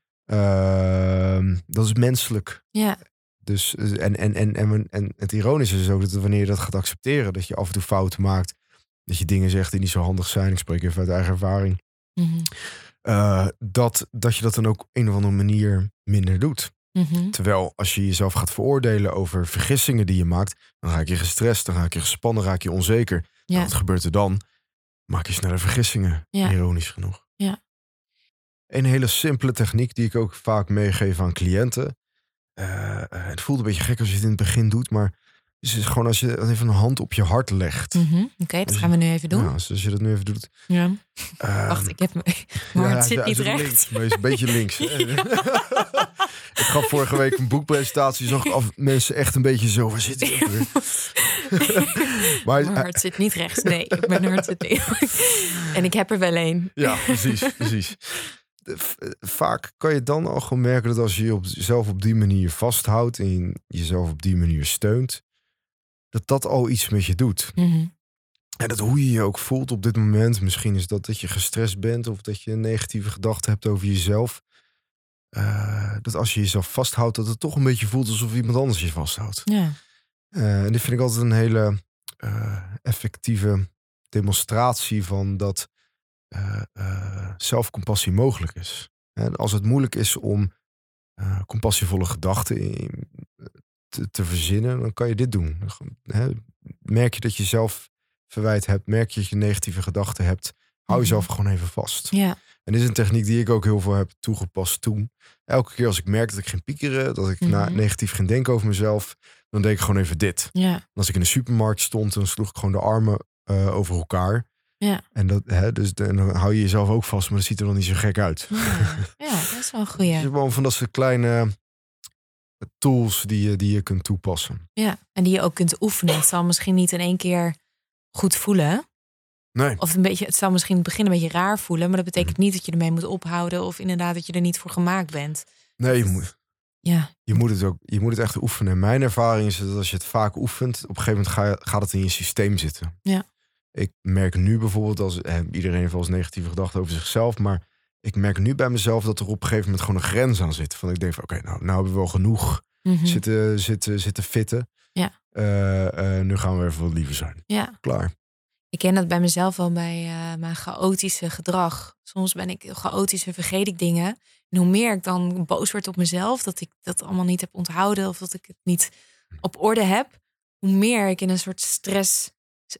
Uh, dat is menselijk. Ja. Dus, en, en, en, en, en het ironische is ook dat wanneer je dat gaat accepteren, dat je af en toe fouten maakt, dat je dingen zegt die niet zo handig zijn. Ik spreek even uit eigen ervaring. Mm-hmm. Uh, dat, dat je dat dan ook op een of andere manier minder doet. Mm-hmm. Terwijl als je jezelf gaat veroordelen over vergissingen die je maakt, dan raak je gestrest, dan raak je gespannen, raak je onzeker. Ja. Nou, wat gebeurt er dan? Maak je sneller vergissingen, Ja. ironisch genoeg. Ja. Een hele simpele techniek die ik ook vaak meegeef aan cliënten. Uh, uh, het voelt een beetje gek als je het in het begin doet, maar het is gewoon als je even een hand op je hart legt. Mm-hmm. Oké, okay, dat gaan we nu even doen. Ja, dus als je dat nu even doet. Ja. Um, Wacht, ik heb me... Maar ja, het zit hij niet zit recht. Links, maar hij is een beetje links. Hè? Ik gaf vorige week een boekpresentatie. Zag ik af mensen echt een beetje zo. Waar zit hij ook weer? maar Mijn hart zit niet rechts. Nee, mijn hart zit niet. En ik heb er wel een. Ja, precies, precies. Vaak kan je dan al gewoon merken dat als je jezelf op die manier vasthoudt en jezelf op die manier steunt, dat dat al iets met je doet. Mm-hmm. En dat hoe je je ook voelt op dit moment. Misschien is dat dat je gestrest bent of dat je een negatieve gedachte hebt over jezelf. Uh, dat als je jezelf vasthoudt, dat het toch een beetje voelt alsof iemand anders je vasthoudt. Ja. Uh, en dit vind ik altijd een hele uh, effectieve demonstratie van dat uh, uh, zelfcompassie mogelijk is. En als het moeilijk is om uh, compassievolle gedachten in, te, te verzinnen, dan kan je dit doen. He, merk je dat je zelf verwijt hebt, merk je dat je negatieve gedachten hebt, hou jezelf mm-hmm. gewoon even vast. Ja. En dit is een techniek die ik ook heel veel heb toegepast toen. Elke keer als ik merk dat ik ging piekeren, dat ik mm-hmm. na, negatief ging denken over mezelf, dan deed ik gewoon even dit. Ja. En als ik in de supermarkt stond, dan sloeg ik gewoon de armen uh, over elkaar. Ja. En, dat, hè, dus de, en dan hou je jezelf ook vast, maar dat ziet er dan niet zo gek uit. Ja, ja dat is wel een goeie. Dus gewoon van dat soort kleine tools die je, die je kunt toepassen. Ja, en die je ook kunt oefenen. Het zal misschien niet in één keer goed voelen. Nee. Of een beetje, het zal misschien in het begin een beetje raar voelen, maar dat betekent niet dat je ermee moet ophouden of inderdaad dat je er niet voor gemaakt bent. Nee, je moet, ja. je moet het ook, je moet het echt oefenen. En mijn ervaring is dat als je het vaak oefent, op een gegeven moment ga je, gaat het in je systeem zitten. Ja. Ik merk nu bijvoorbeeld, als eh, iedereen heeft wel eens negatieve gedachten over zichzelf, maar ik merk nu bij mezelf dat er op een gegeven moment gewoon een grens aan zit. Van ik denk van oké, okay, nou, nou hebben we wel genoeg mm-hmm. zitten, zitten, zitten fitten. Ja. Uh, uh, nu gaan we even wat liever zijn. Ja. Klaar. Ik ken dat bij mezelf wel bij uh, mijn chaotische gedrag. Soms ben ik heel chaotisch en vergeet ik dingen. En hoe meer ik dan boos word op mezelf, dat ik dat allemaal niet heb onthouden of dat ik het niet op orde heb, hoe meer ik in een soort stress,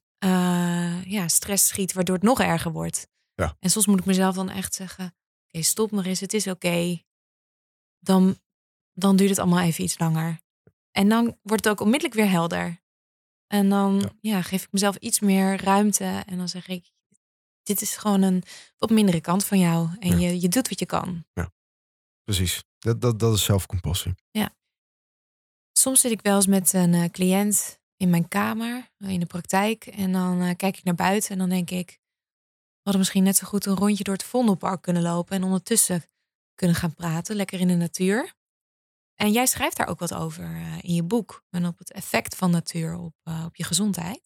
uh, ja, stress schiet, waardoor het nog erger wordt. Ja. En soms moet ik mezelf dan echt zeggen, oké, okay, stop maar eens, het is oké. Okay. Dan, dan duurt het allemaal even iets langer. En dan wordt het ook onmiddellijk weer helder. En dan ja. Ja, geef ik mezelf iets meer ruimte. En dan zeg ik, dit is gewoon een wat mindere kant van jou. En ja. je, je doet wat je kan. Ja, precies. Dat, dat, dat is zelfcompassie. Ja. Soms zit ik wel eens met een uh, cliënt in mijn kamer, in de praktijk. En dan uh, kijk ik naar buiten en dan denk ik, we hadden misschien net zo goed een rondje door het Vondelpark kunnen lopen. En ondertussen kunnen gaan praten, lekker in de natuur. En jij schrijft daar ook wat over uh, in je boek. En op het effect van natuur op, uh, op je gezondheid.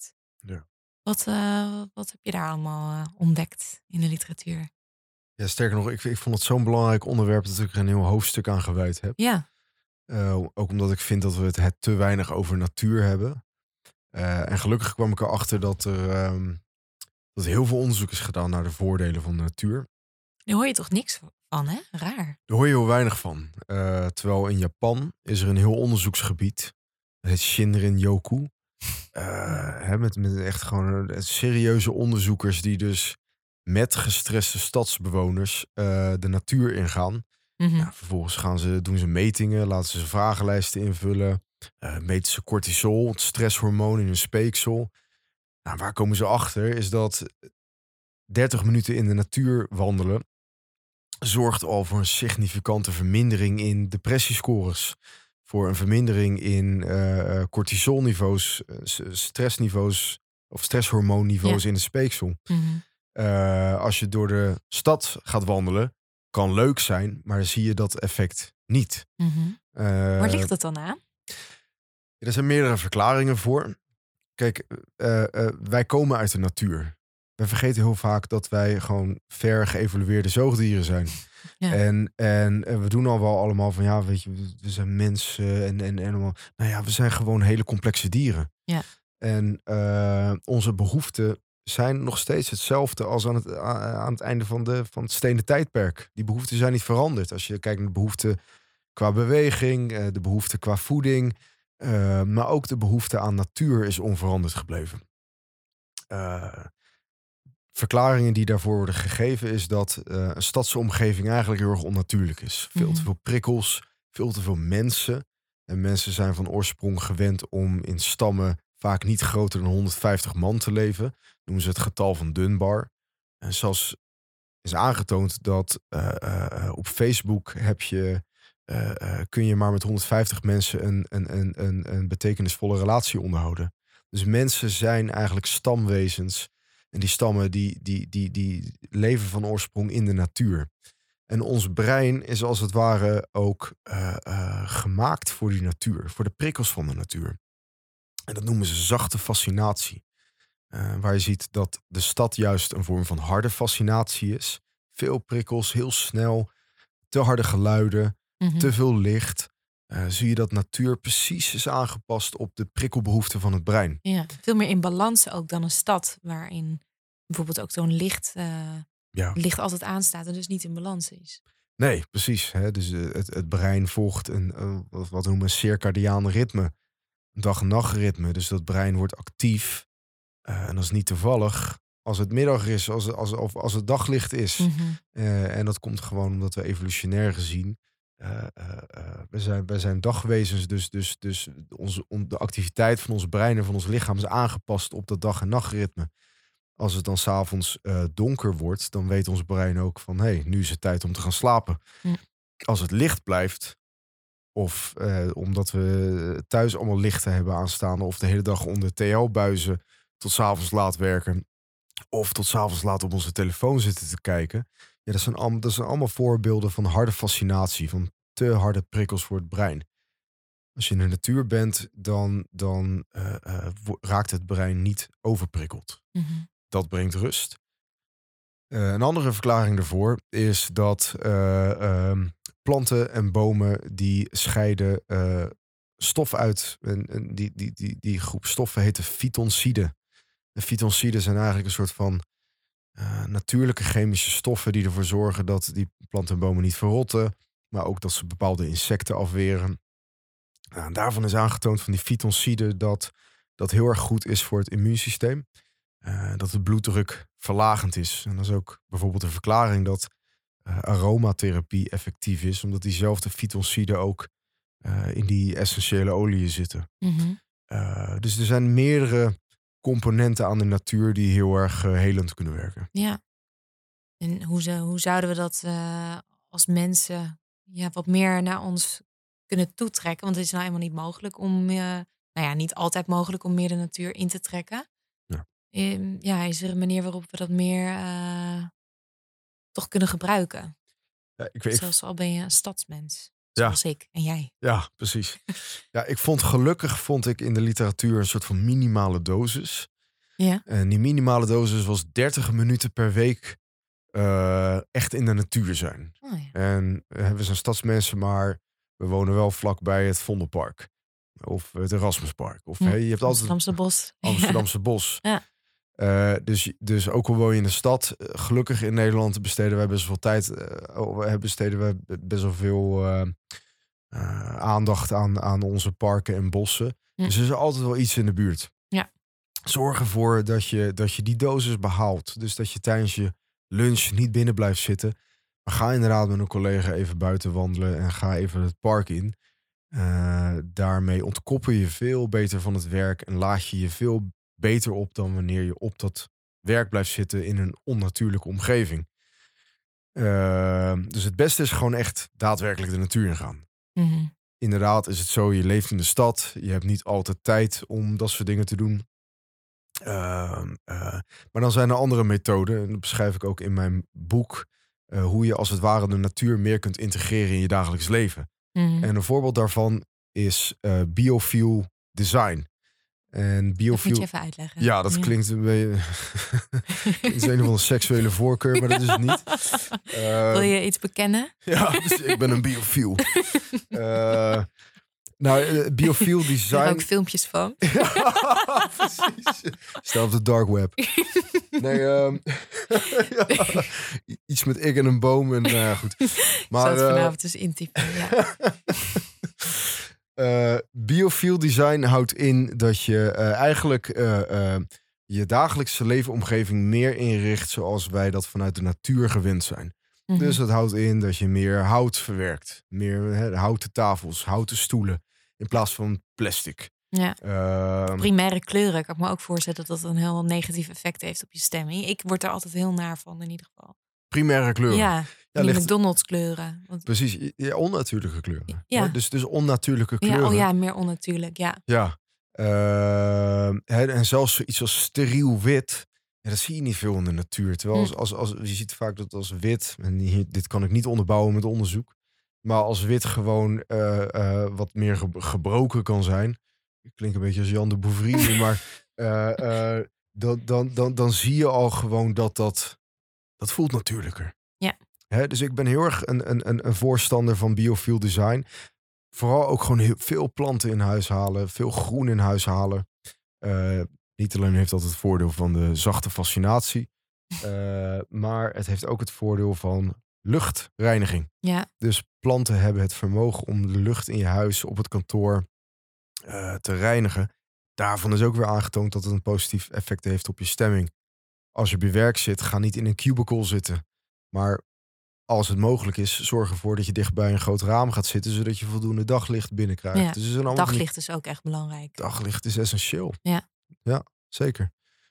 Ja. Wat, uh, wat heb je daar allemaal uh, ontdekt in de literatuur? Ja, sterker nog, ik, ik vond het zo'n belangrijk onderwerp dat ik er een heel hoofdstuk aan gewijd heb. Ja. Uh, ook omdat ik vind dat we het, het te weinig over natuur hebben. Uh, en gelukkig kwam ik erachter dat er um, dat heel veel onderzoek is gedaan naar de voordelen van de natuur. Daar hoor je toch niks van, hè? Raar. Daar hoor je heel weinig van. Uh, terwijl in Japan is er een heel onderzoeksgebied. Dat heet Shinrin-yoku. Uh, hè, met, met echt gewoon uh, serieuze onderzoekers die dus met gestreste stadsbewoners uh, de natuur ingaan. Mm-hmm. Nou, vervolgens gaan ze, doen ze metingen, laten ze vragenlijsten invullen. Uh, meten ze cortisol, het stresshormoon in hun speeksel. Nou, waar komen ze achter is dat dertig minuten in de natuur wandelen zorgt al voor een significante vermindering in depressiescores. Voor een vermindering in uh, cortisolniveaus, uh, stressniveaus of stresshormoonniveaus ja. in de speeksel. Mm-hmm. Uh, als je door de stad gaat wandelen, kan leuk zijn, maar zie je dat effect niet. Mm-hmm. Uh, Waar ligt dat dan aan? Er zijn meerdere verklaringen voor. Kijk, uh, uh, wij komen uit de natuur. We vergeten heel vaak dat wij gewoon ver geëvolueerde zoogdieren zijn. Ja. En, en, en we doen al wel allemaal van, ja, weet je, we zijn mensen en, en, en allemaal. Nou ja, we zijn gewoon hele complexe dieren. Ja. En uh, onze behoeften zijn nog steeds hetzelfde als aan het, aan het einde van, de, van het stenen tijdperk. Die behoeften zijn niet veranderd. Als je kijkt naar de behoeften qua beweging, de behoeften qua voeding, uh, maar ook de behoefte aan natuur is onveranderd gebleven. Uh, verklaringen die daarvoor worden gegeven is dat uh, een stadse omgeving eigenlijk heel erg onnatuurlijk is. Veel mm-hmm. te veel prikkels, veel te veel mensen. En mensen zijn van oorsprong gewend om in stammen vaak niet groter dan honderdvijftig man te leven. Noemen ze het getal van Dunbar. En zelfs is aangetoond dat uh, uh, op Facebook heb je, uh, uh, kun je maar met honderdvijftig mensen een, een, een, een, een betekenisvolle relatie onderhouden. Dus mensen zijn eigenlijk stamwezens. En die stammen die, die, die, die leven van oorsprong in de natuur. En ons brein is als het ware ook uh, uh, gemaakt voor die natuur. Voor de prikkels van de natuur. En dat noemen ze zachte fascinatie. Uh, waar je ziet dat de stad juist een vorm van harde fascinatie is. Veel prikkels, heel snel. Te harde geluiden, mm-hmm. te veel licht. Uh, zie je dat natuur precies is aangepast op de prikkelbehoeften van het brein. Ja, veel meer in balans ook dan een stad waarin bijvoorbeeld ook zo'n licht, uh, ja. licht altijd aanstaat en dus niet in balans is. Nee, precies. Hè? Dus uh, het, het brein volgt een, uh, wat we noemen een circadiaan ritme. Een dag- en nachtritme. Dus dat brein wordt actief. Uh, en dat is niet toevallig als het middag is, als, als, of als het daglicht is. Mm-hmm. Uh, en dat komt gewoon omdat we evolutionair gezien Uh, uh, uh, we, zijn, we zijn dagwezens, dus, dus, dus onze, on, de activiteit van ons brein en van ons lichaam is aangepast op dat dag- en nachtritme. Als het dan 's avonds uh, donker wordt, dan weet ons brein ook van, hé, hey, nu is het tijd om te gaan slapen. Mm. Als het licht blijft, of uh, omdat we thuis allemaal lichten hebben aanstaan, of de hele dag onder T L-buizen tot 's avonds laat werken, of tot 's avonds laat op onze telefoon zitten te kijken. Ja, dat zijn, allemaal, dat zijn allemaal voorbeelden van harde fascinatie, van te harde prikkels voor het brein. Als je in de natuur bent, dan, dan uh, uh, raakt het brein niet overprikkeld. Mm-hmm. Dat brengt rust. Uh, een andere verklaring daarvoor is dat uh, uh, planten en bomen die scheiden uh, stof uit. En, en die, die, die, die groep stoffen heet de fytonciden. De fytonciden zijn eigenlijk een soort van Uh, natuurlijke chemische stoffen die ervoor zorgen dat die planten en bomen niet verrotten, maar ook dat ze bepaalde insecten afweren. Nou, en daarvan is aangetoond van die fytonciden dat dat heel erg goed is voor het immuunsysteem. Uh, dat de bloeddruk verlagend is. En dat is ook bijvoorbeeld een verklaring dat uh, aromatherapie effectief is, omdat diezelfde fytonciden ook uh, in die essentiële oliën zitten. Mm-hmm. Uh, dus er zijn meerdere componenten aan de natuur die heel erg uh, helend kunnen werken. Ja. En hoe, ze, hoe zouden we dat uh, als mensen ja, wat meer naar ons kunnen toetrekken? Want het is nou eenmaal niet mogelijk om, uh, nou ja, niet altijd mogelijk om meer de natuur in te trekken. Ja, Um, ja is er een manier waarop we dat meer uh, toch kunnen gebruiken? Ja, ik weet, Zelfs al ben je een stadsmens. Zoals ja. ik en jij. Ja, precies. Ja, ik vond gelukkig vond ik in de literatuur een soort van minimale dosis. Ja. En die minimale dosis was dertig minuten per week uh, echt in de natuur zijn. Oh, ja. En uh, we zijn stadsmensen, maar we wonen wel vlakbij het Vondelpark. Of het Erasmuspark. Of Hm. hey, je hebt altijd Amsterdamse Bos. Amsterdamse Bos. Ja. Uh, dus, dus ook al woon je in de stad, uh, gelukkig in Nederland besteden wij best wel tijd. Uh, we besteden we best wel veel uh, uh, aandacht aan, aan onze parken en bossen. Hm. Dus er is altijd wel iets in de buurt. Ja. Zorg ervoor dat je, dat je die dosis behaalt. Dus dat je tijdens je lunch niet binnen blijft zitten. Maar ga inderdaad met een collega even buiten wandelen en ga even het park in. Uh, daarmee ontkoppel je veel beter van het werk en laat je je veel beter op dan wanneer je op dat werk blijft zitten in een onnatuurlijke omgeving. Uh, dus het beste is gewoon echt daadwerkelijk de natuur in gaan. Mm-hmm. Inderdaad is het zo, je leeft in de stad. Je hebt niet altijd tijd om dat soort dingen te doen. Uh, uh, maar dan zijn er andere methoden. En dat beschrijf ik ook in mijn boek. Uh, hoe je als het ware de natuur meer kunt integreren in je dagelijks leven. Mm-hmm. En een voorbeeld daarvan is uh, biofuel design. En biofuel... Dat moet je even uitleggen. Ja, dat ja. klinkt een beetje... Het is een of andere seksuele voorkeur, maar dat is het niet. Uh, Wil je iets bekennen? Ja, dus ik ben een biofuel. uh, nou, uh, biofuel design... Er zijn ook filmpjes van. Ja, precies. Stel op de dark web. Nee, um, ja, iets met ik en een boom en uh, goed. Maar, ik zat vanavond uh, dus intypen, ja. Uh, biofuel design houdt in dat je uh, eigenlijk uh, uh, je dagelijkse leefomgeving meer inricht zoals wij dat vanuit de natuur gewend zijn. Mm-hmm. Dus dat houdt in dat je meer hout verwerkt. Meer hè, houten tafels, houten stoelen in plaats van plastic. Ja. Uh, Primaire kleuren kan ik me ook voorstellen dat dat een heel negatief effect heeft op je stemming. Ik word er altijd heel naar van in ieder geval. Primaire kleuren. Ja. Ja, die ligt... McDonald's kleuren. Want... Precies, ja, onnatuurlijke kleuren. Ja. Hè? Dus, dus onnatuurlijke kleuren. Ja, oh ja, meer onnatuurlijk, ja. Ja. Uh, hè, en zelfs iets als steriel wit, ja, dat zie je niet veel in de natuur. Terwijl als, als, als, je ziet vaak dat als wit, en hier, dit kan ik niet onderbouwen met onderzoek, maar als wit gewoon uh, uh, wat meer ge- gebroken kan zijn. Klinkt een beetje als Jan de Bouvrie, maar uh, uh, dan, dan, dan, dan zie je al gewoon dat dat, dat voelt natuurlijker. Ja. Hè, dus ik ben heel erg een, een, een voorstander van biofuel design. Vooral ook gewoon heel veel planten in huis halen. Veel groen in huis halen. Uh, niet alleen heeft dat het voordeel van de zachte fascinatie. Uh, maar het heeft ook het voordeel van luchtreiniging. Ja. Dus planten hebben het vermogen om de lucht in je huis, op het kantoor uh, te reinigen. Daarvan is ook weer aangetoond dat het een positief effect heeft op je stemming. Als je op je werk zit, ga niet in een cubicle zitten. Maar als het mogelijk is, zorg ervoor dat je dicht bij een groot raam gaat zitten, zodat je voldoende daglicht binnenkrijgt. Ja, dus is daglicht is ook echt belangrijk. Daglicht is essentieel. Ja, ja zeker.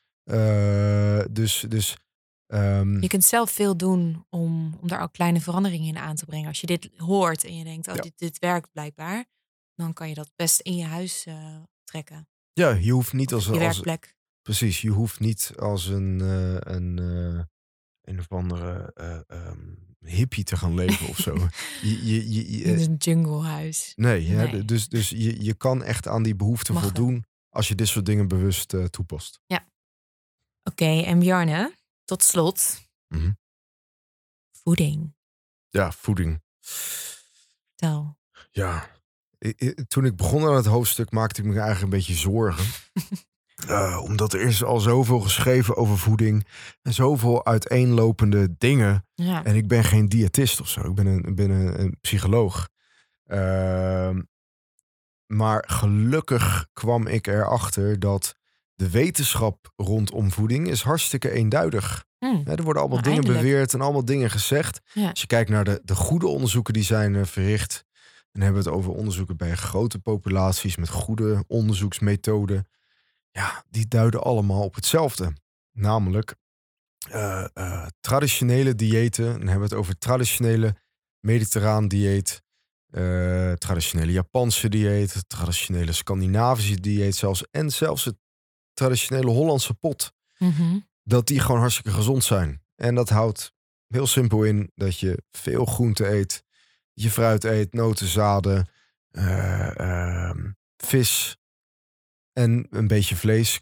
Uh, dus, dus um... je kunt zelf veel doen om, om daar ook kleine veranderingen in aan te brengen. Als je dit hoort en je denkt, oh, ja. dit, dit werkt blijkbaar, dan kan je dat best in je huis uh, trekken. Ja, je hoeft niet als je een werkplek. Als, precies, je hoeft niet als een uh, een uh, een of andere uh, um, hippie te gaan leven of zo. je, je, je, je, in een junglehuis. Nee, nee. Hè, dus, dus je, je kan echt aan die behoeften Mag voldoen wel. Als je dit soort dingen bewust uh, toepast. Ja. Oké, okay, en Bjarne, tot slot. Mm-hmm. Voeding. Ja, voeding. Vertel. Ja, ik, ik, toen ik begon aan het hoofdstuk maakte ik me eigenlijk een beetje zorgen. Uh, omdat er is al zoveel geschreven over voeding. En zoveel uiteenlopende dingen. Ja. En ik ben geen diëtist of zo. Ik ben een, ben een, een psycholoog. Uh, maar gelukkig kwam ik erachter dat de wetenschap rondom voeding is hartstikke eenduidig. Mm. Ja, er worden allemaal nou, dingen eindelijk. beweerd en allemaal dingen gezegd. Ja. Als je kijkt naar de, de goede onderzoeken die zijn uh, verricht. Dan hebben we het over onderzoeken bij grote populaties met goede onderzoeksmethoden. Ja, die duiden allemaal op hetzelfde. Namelijk uh, uh, traditionele diëten. Dan hebben we het over traditionele mediterraan dieet. Uh, traditionele Japanse dieet. Traditionele Scandinavische dieet zelfs. En zelfs het traditionele Hollandse pot. Mm-hmm. Dat die gewoon hartstikke gezond zijn. En dat houdt heel simpel in dat je veel groente eet. Je fruit eet, noten, zaden, uh, uh, vis en een beetje vlees.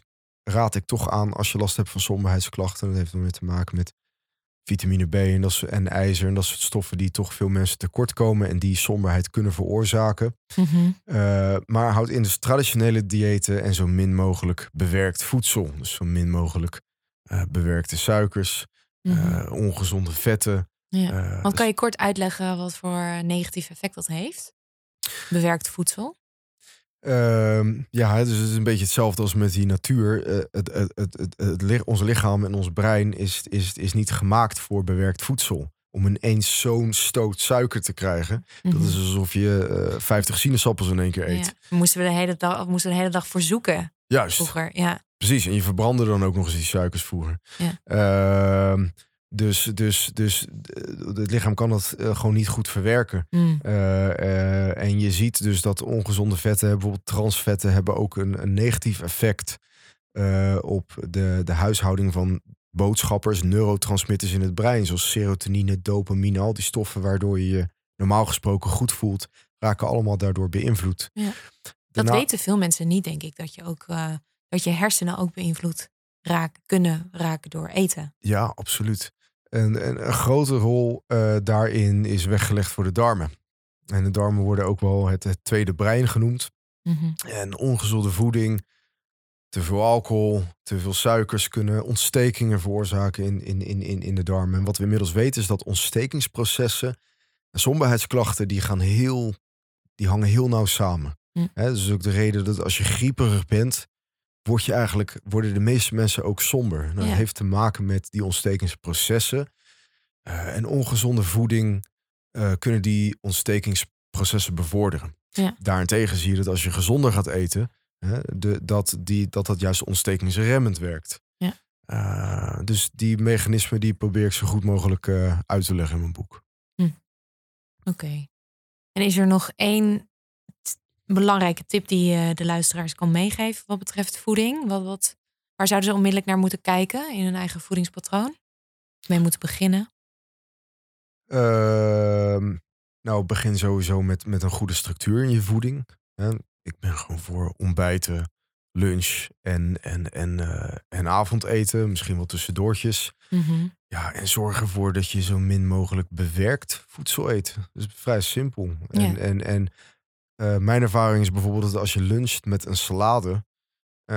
raad ik toch aan als je last hebt van somberheidsklachten. Dat heeft dan weer te maken met vitamine B en, dat is, en ijzer. En dat soort stoffen die toch veel mensen tekort komen en die somberheid kunnen veroorzaken. Mm-hmm. Uh, maar houd in dus traditionele diëten en zo min mogelijk bewerkt voedsel. Dus zo min mogelijk uh, bewerkte suikers, Mm-hmm. uh, ongezonde vetten. Ja. Uh, Want dus- kan je kort uitleggen wat voor negatief effect dat heeft? Bewerkt voedsel? Uh, ja, dus het is een beetje hetzelfde als met die natuur. Uh, het, het, het, het, het, het, ons lichaam en ons brein is, is, is niet gemaakt voor bewerkt voedsel. Om ineens zo'n stoot suiker te krijgen. Mm-hmm. Dat is alsof je uh, vijftig sinaasappels in één keer eet. Ja. We moesten we de hele dag, we moesten de hele dag voor zoeken Juist, vroeger. Ja. precies. En je verbrandde dan ook nog eens die suikers vroeger. Ja. Uh, dus, dus, dus het lichaam kan dat uh, gewoon niet goed verwerken. Mm. Uh, uh, en je ziet dus dat ongezonde vetten, bijvoorbeeld transvetten, hebben ook een, een negatief effect uh, op de, de huishouding van boodschappers, neurotransmitters in het brein, zoals serotonine, dopamine, al die stoffen waardoor je je normaal gesproken goed voelt, raken allemaal daardoor beïnvloed. Ja. Dat Daarna, weten veel mensen niet, denk ik, dat je ook uh, dat je hersenen ook beïnvloed raken, kunnen raken door eten. Ja, absoluut. En, en een grote rol uh, daarin is weggelegd voor de darmen. En de darmen worden ook wel het, het tweede brein genoemd. Mm-hmm. En ongezonde voeding, te veel alcohol, te veel suikers kunnen ontstekingen veroorzaken in, in, in, in, in de darmen. En wat we inmiddels weten is dat ontstekingsprocessen en somberheidsklachten, die gaan heel, die hangen heel nauw samen. Mm. He, dat is ook de reden dat als je grieperig bent, word je eigenlijk, worden de meeste mensen ook somber. Nou, dat Ja. heeft te maken met die ontstekingsprocessen. Uh, en ongezonde voeding uh, kunnen die ontstekingsprocessen bevorderen. Ja. Daarentegen zie je dat als je gezonder gaat eten, hè, de, dat, die, dat dat juist ontstekingsremmend werkt. Ja. Uh, dus die mechanismen die probeer ik zo goed mogelijk uh, uit te leggen in mijn boek. Hm. Oké. Okay. En is er nog één t- belangrijke tip die je de luisteraars kan meegeven wat betreft voeding? Wat, wat, waar zouden ze onmiddellijk naar moeten kijken in hun eigen voedingspatroon? Mee moeten beginnen? Uh, nou, begin sowieso met, met een goede structuur in je voeding. Hè. Ik ben gewoon voor ontbijten, lunch en, en, en, uh, en avondeten. Misschien wel tussendoortjes. Mm-hmm. Ja, en zorg ervoor dat je zo min mogelijk bewerkt voedsel eet. Dat is vrij simpel. En, Ja. en, en uh, mijn ervaring is bijvoorbeeld dat als je luncht met een salade, Uh,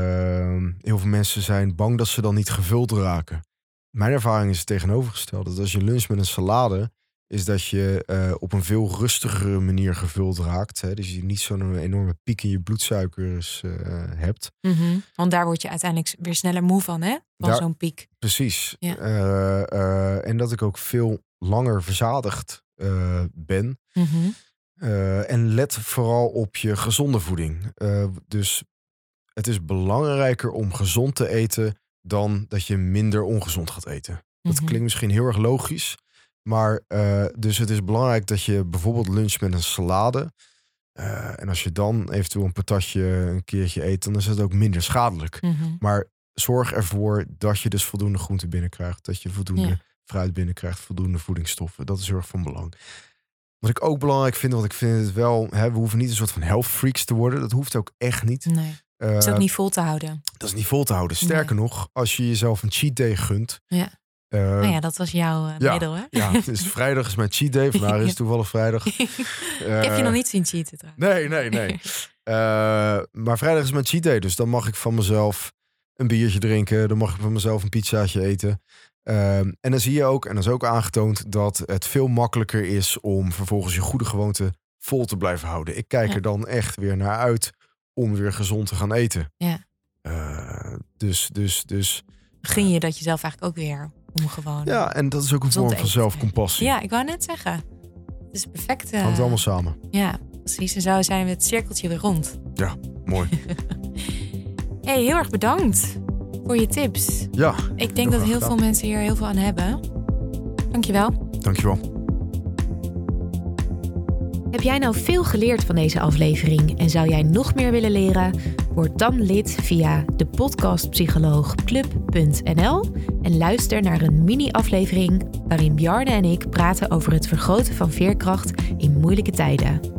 heel veel mensen zijn bang dat ze dan niet gevuld raken. Mijn ervaring is het tegenovergestelde. Dat als je luncht met een salade, is dat je uh, op een veel rustigere manier gevuld raakt. Hè? Dus je niet zo'n enorme piek in je bloedsuikers uh, hebt. Mm-hmm. Want daar word je uiteindelijk weer sneller moe van, hè? Van Daar, zo'n piek. Precies. Ja. Uh, uh, en dat ik ook veel langer verzadigd uh, ben. Mm-hmm. Uh, en let vooral op je gezonde voeding. Uh, dus het is belangrijker om gezond te eten dan dat je minder ongezond gaat eten. Dat Mm-hmm. klinkt misschien heel erg logisch. Maar uh, dus het is belangrijk dat je bijvoorbeeld luncht met een salade. Uh, en als je dan eventueel een patatje een keertje eet, dan is het ook minder schadelijk. Mm-hmm. Maar zorg ervoor dat je dus voldoende groente binnenkrijgt. Dat je voldoende Ja. fruit binnenkrijgt. Voldoende voedingsstoffen. Dat is heel erg van belang. Wat ik ook belangrijk vind, want ik vind het wel, hè, we hoeven niet een soort van health freaks te worden. Dat hoeft ook echt niet. Nee. Uh, Dat is ook niet vol te houden. Dat is niet vol te houden. Sterker Nee. nog, als je jezelf een cheat day gunt. Ja. Uh, Nou ja, dat was jouw uh, ja, middel, hè? ja, dus vrijdag is mijn cheat day. Vandaag is het toevallig vrijdag. Uh, Ik heb je nog niet zien cheaten trouwens. Nee, nee, nee. uh, maar vrijdag is mijn cheat day. Dus dan mag ik van mezelf een biertje drinken. Dan mag ik van mezelf een pizzaatje eten. Uh, en dan zie je ook, en dat is ook aangetoond, dat het veel makkelijker is om vervolgens je goede gewoonte vol te blijven houden. Ik kijk Ja. er dan echt weer naar uit om weer gezond te gaan eten. Ja. Uh, dus, dus, dus. Gun je dat jezelf eigenlijk ook weer om gewoon... Ja, en dat is ook een gezond vorm van eten. zelfcompassie. Ja, ik wou net zeggen. Het is perfect. Uh, Hangt allemaal samen. Ja, precies. En zo zijn we het cirkeltje weer rond. Ja, mooi. Hey, heel erg bedankt voor je tips. Ja. Ik denk dat heel veel mensen hier heel veel aan hebben. Dankjewel. Dankjewel. Heb jij nou veel geleerd van deze aflevering en zou jij nog meer willen leren? Word dan lid via de podcastpsycholoogclub punt n l en luister naar een mini-aflevering waarin Bjarne en ik praten over het vergroten van veerkracht in moeilijke tijden.